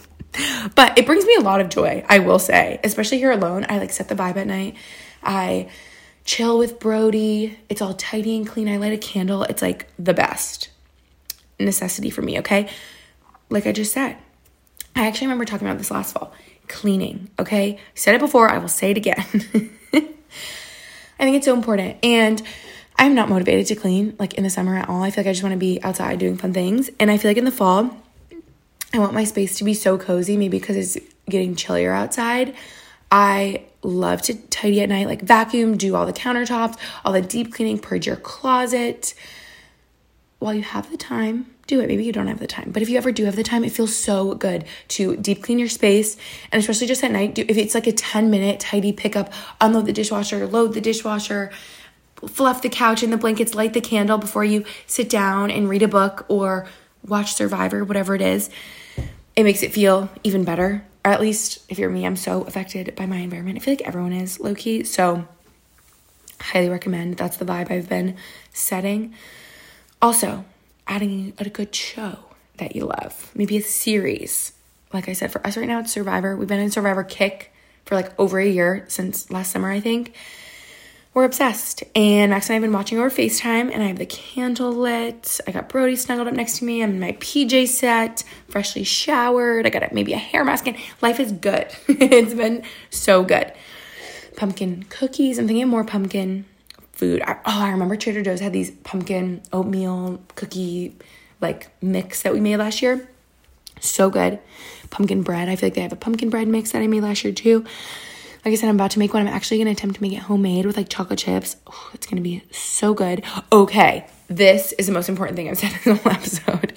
But it brings me a lot of joy, I will say. Especially here alone. I like set the vibe at night. I chill with Brody. It's all tidy and clean. I light a candle. It's like the best necessity for me, okay? Like I just said. I actually remember talking about this last fall. Cleaning, okay? I said it before. I will say it again. I think it's so important. And I'm not motivated to clean like in the summer at all. I feel like I just want to be outside doing fun things. And I feel like in the fall, I want my space to be so cozy, maybe because it's getting chillier outside. I love to tidy at night, like vacuum, do all the countertops, all the deep cleaning, purge your closet. While you have the time, do it. Maybe you don't have the time. But if you ever do have the time, it feels so good to deep clean your space. And especially just at night, do, if it's like a ten minute tidy pickup, unload the dishwasher, load the dishwasher, fluff the couch and the blankets, light the candle before you sit down and read a book or watch Survivor, whatever it is. It makes it feel even better. Or at least if you're me, I'm so affected by my environment. I feel like everyone is low-key. So highly recommend. That's the vibe I've been setting. Also, adding a good show that you love. Maybe a series. Like I said, for us right now, it's Survivor. We've been in Survivor Kick for like over a year, since last summer, I think. We're obsessed. And Max and I have been watching over FaceTime, and I have the candle lit. I got Brody snuggled up next to me. I'm in my P J set, freshly showered. I got a, maybe a hair mask in. Life is good. It's been so good. Pumpkin cookies. I'm thinking of more pumpkin food. I, oh, I remember Trader Joe's had these pumpkin oatmeal cookie like mix that we made last year. So good. Pumpkin bread. I feel like they have a pumpkin bread mix that I made last year too. Like I said, I'm about to make one. I'm actually going to attempt to make it homemade with like chocolate chips. Oh, it's going to be so good. Okay, this is the most important thing I've said in the whole episode.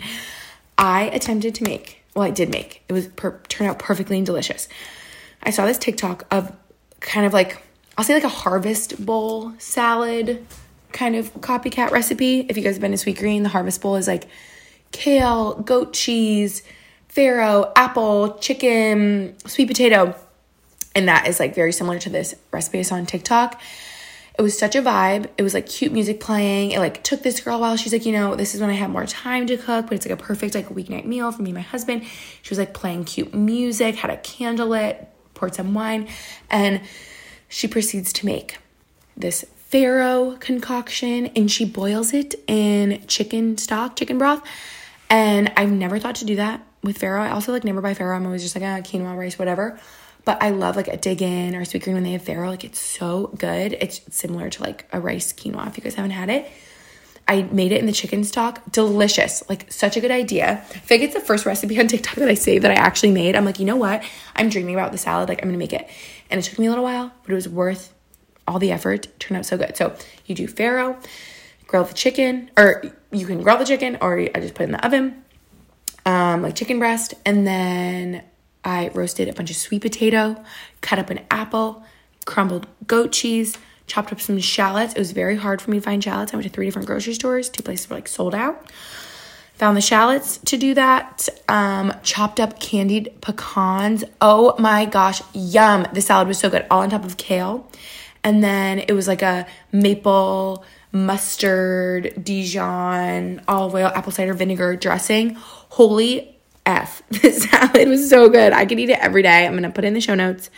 I attempted to make, well, I did make. It was per- turned out perfectly and delicious. I saw this TikTok of kind of like, I'll say like a harvest bowl salad kind of copycat recipe. If you guys have been to Sweetgreen, the harvest bowl is like kale, goat cheese, farro, apple, chicken, sweet potato. And that is like very similar to this recipe I saw on TikTok. It was such a vibe. It was like cute music playing. It like took this girl a while. She's like, you know, this is when I have more time to cook, but it's like a perfect like weeknight meal for me and my husband. She was like playing cute music, had a candle lit, poured some wine, and she proceeds to make this farro concoction, and she boils it in chicken stock, chicken broth. And I've never thought to do that with farro. I also like never buy farro. I'm always just like, ah, quinoa, rice, whatever. But I love like a Dig In or Sweetgreen when they have farro. Like it's so good. It's similar to like a rice quinoa if you guys haven't had it. I made it in the chicken stock. Delicious. Like such a good idea. I feel like it's the first recipe on TikTok that I saved that I actually made. I'm like, you know what? I'm dreaming about the salad. Like I'm going to make it. And it took me a little while, but it was worth all the effort. It turned out so good. So you do farro, grill the chicken, or you can grill the chicken, or I just put it in the oven, um, like chicken breast. And then I roasted a bunch of sweet potato, cut up an apple, crumbled goat cheese, chopped up some shallots. It was very hard for me to find shallots. I went to three different grocery stores. Two places were like sold out. Found the shallots to do that. Um, chopped up candied pecans. Oh my gosh, yum. The salad was so good. All on top of kale. And then it was like a maple mustard, Dijon, olive oil, apple cider vinegar dressing. Holy F. The salad was so good. I could eat it every day. I'm going to put it in the show notes.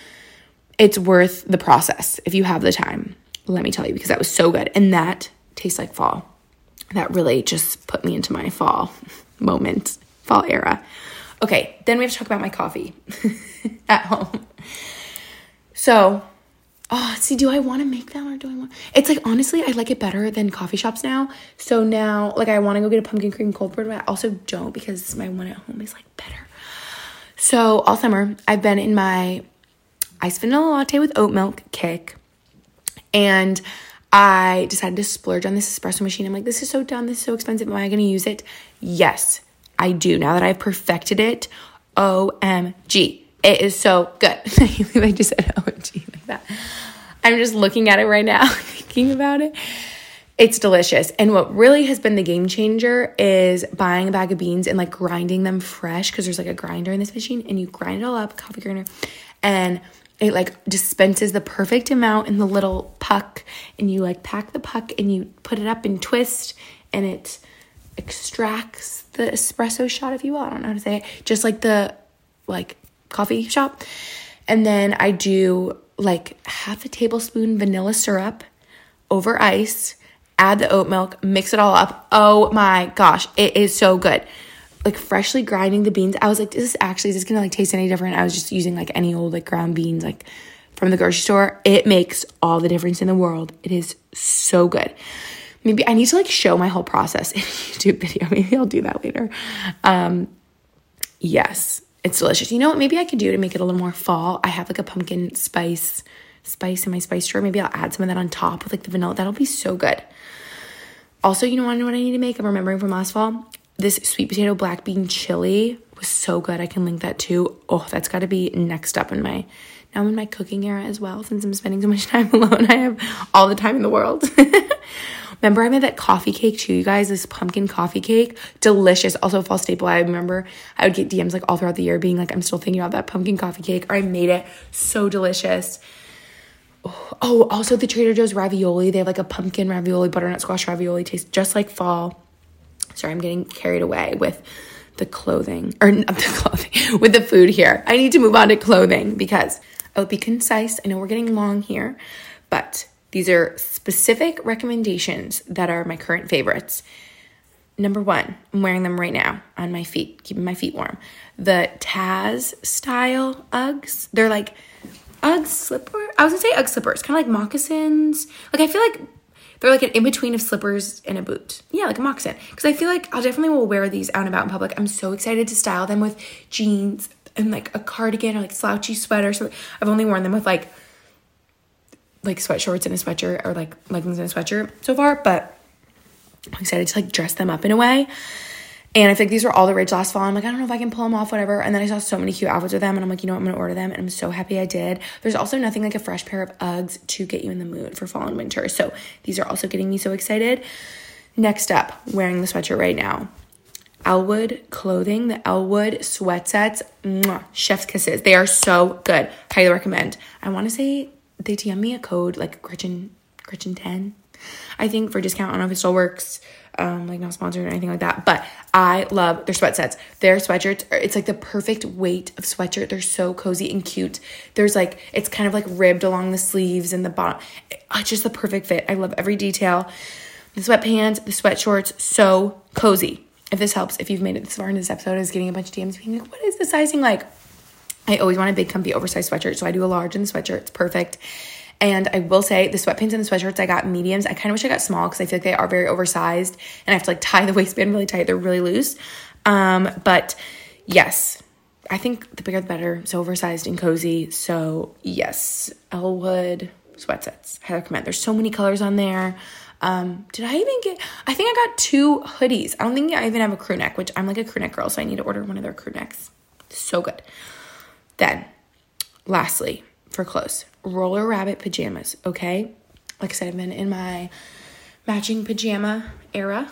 It's worth the process if you have the time. Let me tell you, because that was so good. And that tastes like fall. That really just put me into my fall moment, fall era. Okay, then we have to talk about my coffee at home. So, oh, see, do I want to make that or do I want... It's like, honestly, I like it better than coffee shops now. So now, like, I want to go get a pumpkin cream cold brew, but I also don't because my one at home is, like, better. So all summer, I've been in my iced vanilla latte with oat milk kick, and I decided to splurge on this espresso machine. I'm like, this is so dumb. This is so expensive. Am I going to use it? Yes, I do. Now that I've perfected it, O M G. It is so good. I just said O M G like that. I'm just looking at it right now, thinking about it. It's delicious. And what really has been the game changer is buying a bag of beans and like grinding them fresh, because there's like a grinder in this machine, and you grind it all up, coffee grinder, and it like dispenses the perfect amount in the little puck, and you like pack the puck and you put it up and twist, and it extracts the espresso shot, if you will. I don't know how to say it. Just like the like coffee shop. And then I do like half a tablespoon vanilla syrup over ice, add the oat milk, mix it all up. Oh my gosh, it is so good. Like freshly grinding the beans, I was like, is this actually, is this gonna like taste any different? I was just using like any old like ground beans like from the grocery store. It makes all the difference in the world. It is so good. Maybe I need to like show my whole process in a YouTube video. Maybe I'll do that later. Um, yes, it's delicious. You know what? Maybe I could do to make it a little more fall. I have like a pumpkin spice spice in my spice drawer. Maybe I'll add some of that on top with like the vanilla. That'll be so good. Also, you know what, what I need to make? I'm remembering from last fall. This sweet potato black bean chili was so good. I can link that too. Oh, that's got to be next up in my, now I'm in my cooking era as well. Since I'm spending so much time alone, I have all the time in the world. Remember I made that coffee cake too, you guys, this pumpkin coffee cake. Delicious. Also a fall staple. I remember I would get D Ms like all throughout the year being like, I'm still thinking about that pumpkin coffee cake. Or I made it. So delicious. Oh, also the Trader Joe's ravioli. They have like a pumpkin ravioli, butternut squash ravioli. Tastes just like fall. Sorry, I'm getting carried away with the clothing, or not the clothing, with the food here. I need to move on to clothing because I will be concise. I know we're getting long here, but these are specific recommendations that are my current favorites. Number one, I'm wearing them right now on my feet, keeping my feet warm. The Taz style Uggs. They're like Ugg slipper. I was gonna say Ugg slippers, kind of like moccasins. Like I feel like they're like an in-between of slippers and a boot. Yeah, like a moccasin. Because I feel like I'll definitely will wear these out and about in public. I'm so excited to style them with jeans and like a cardigan or like slouchy sweater. So I've only worn them with like like sweat shorts and a sweatshirt, or like leggings and a sweatshirt so far, but I'm excited to like dress them up in a way. And I think these were all the rage last fall. I'm like, I don't know if I can pull them off, whatever. And then I saw so many cute outfits with them, and I'm like, you know what, I'm gonna order them, and I'm so happy I did. There's also nothing like a fresh pair of Uggs to get you in the mood for fall and winter, so these are also getting me so excited. Next up, wearing the sweatshirt right now, Elwood clothing, the Elwood sweat sets, mwah, chef's kisses. They are so good. Highly recommend. I want to say they D M me a code like Gretchen, Gretchen ten, I think, for discount. I don't know if it still works. Um, like not sponsored or anything like that, but I love their sweat sets. Their sweatshirts, are, it's like the perfect weight of sweatshirt. They're so cozy and cute. There's like, it's kind of like ribbed along the sleeves and the bottom. It's just the perfect fit. I love every detail. The sweatpants, the sweat shorts, so cozy. If this helps, if you've made it this far in this episode, I was getting a bunch of D Ms being like, what is the sizing like? I always want a big, comfy, oversized sweatshirt, so I do a large in the sweatshirt. It's perfect. And I will say the sweatpants and the sweatshirts, I got mediums. I kind of wish I got small because I feel like they are very oversized and I have to like tie the waistband really tight. They're really loose. Um, but yes, I think the bigger the better. So oversized and cozy. So yes, Elwood sweat sets. I recommend. There's so many colors on there. Um, did I even get, I think I got two hoodies. I don't think I even have a crew neck, which I'm like a crew neck girl, so I need to order one of their crew necks. So good. Then, lastly, for clothes, Roller Rabbit pajamas, okay? Like I said, I've been in my matching pajama era.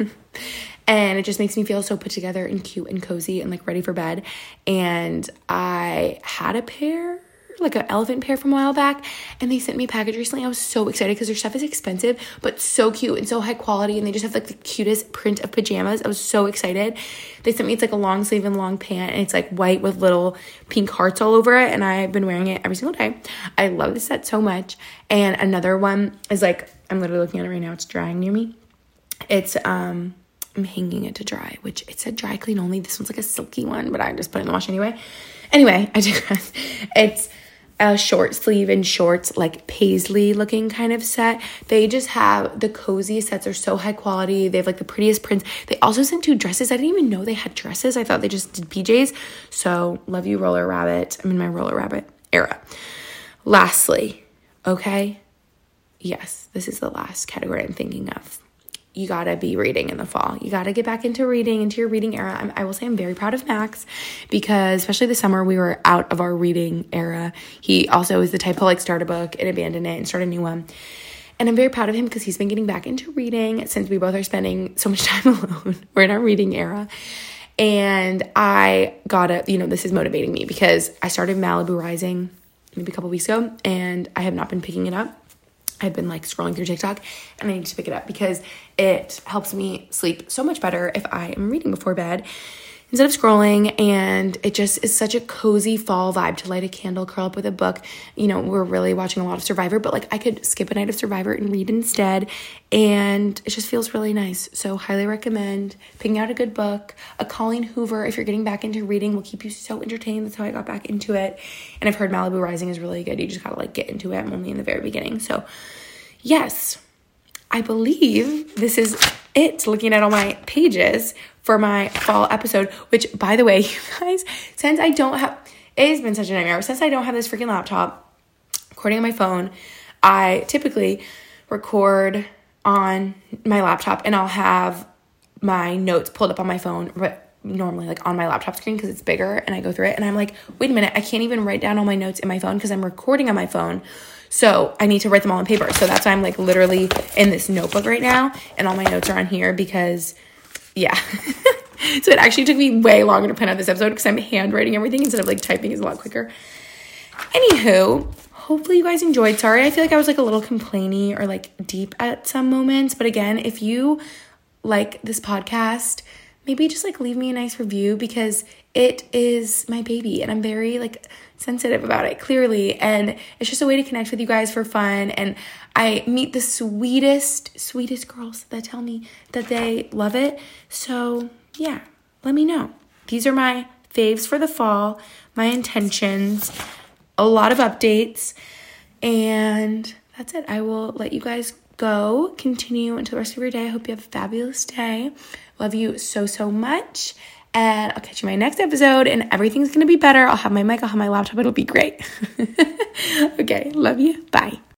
And it just makes me feel so put together and cute and cozy and like ready for bed. And I had a pair, like an elephant pair from a while back, and they sent me a package recently. I was so excited because their stuff is expensive, but so cute and so high quality, and they just have like the cutest print of pajamas. I was so excited. They sent me, it's like a long sleeve and long pant, and it's like white with little pink hearts all over it, and I've been wearing it every single day. I love this set so much. And another one is like, I'm literally looking at it right now. It's drying near me. It's, um, I'm hanging it to dry, which it said dry clean only. This one's like a silky one, but I just put it in the wash anyway. Anyway, I digress. It's a short sleeve and shorts, like paisley looking kind of set. They just have the coziest sets. Are so high quality. They have like the prettiest prints. They also sent two dresses. I didn't even know they had dresses. I thought they just did P Js. So love you, Roller Rabbit. I'm in my Roller Rabbit era. Lastly, okay, yes, this is the last category I'm thinking of. You gotta be reading in the fall. You gotta get back into reading, into your reading era. I'm, I will say I'm very proud of Max because especially this summer we were out of our reading era. He also is the type to like start a book and abandon it and start a new one. And I'm very proud of him because he's been getting back into reading since we both are spending so much time alone. We're in our reading era. And I gotta, you know, this is motivating me because I started Malibu Rising maybe a couple weeks ago and I have not been picking it up. I've been like scrolling through TikTok and I need to pick it up because it helps me sleep so much better if I am reading before bed instead of scrolling. And it just is such a cozy fall vibe to light a candle, curl up with a book. You know, we're really watching a lot of Survivor, but like I could skip a night of Survivor and read instead. And it just feels really nice. So highly recommend picking out a good book. A Colleen Hoover, if you're getting back into reading, will keep you so entertained. That's how I got back into it. And I've heard Malibu Rising is really good. You just gotta like get into it. I'm only in the very beginning. So yes, I believe this is it, looking at all my pages for my fall episode, which, by the way, you guys, since I don't have, it has been such a nightmare, since I don't have this freaking laptop, recording on my phone, I typically record on my laptop, and I'll have my notes pulled up on my phone, but normally like on my laptop screen because it's bigger, and I go through it, and I'm like, wait a minute, I can't even write down all my notes in my phone because I'm recording on my phone. So I need to write them all on paper. So that's why I'm like literally in this notebook right now. And all my notes are on here because, yeah. So it actually took me way longer to plan out this episode because I'm handwriting everything instead of like typing is a lot quicker. Anywho, hopefully you guys enjoyed. Sorry, I feel like I was like a little complainy or like deep at some moments. But again, if you like this podcast, maybe just like leave me a nice review, because it is my baby and I'm very like sensitive about it, clearly. And it's just a way to connect with you guys for fun. And I meet the sweetest, sweetest girls that tell me that they love it. So yeah, let me know. These are my faves for the fall, my intentions, a lot of updates, and that's it. I will let you guys go. Continue until the rest of your day. I hope you have a fabulous day. Love you so, so much. And I'll catch you in my next episode, and everything's going to be better. I'll have my mic, I'll have my laptop. It'll be great. Okay, love you. Bye.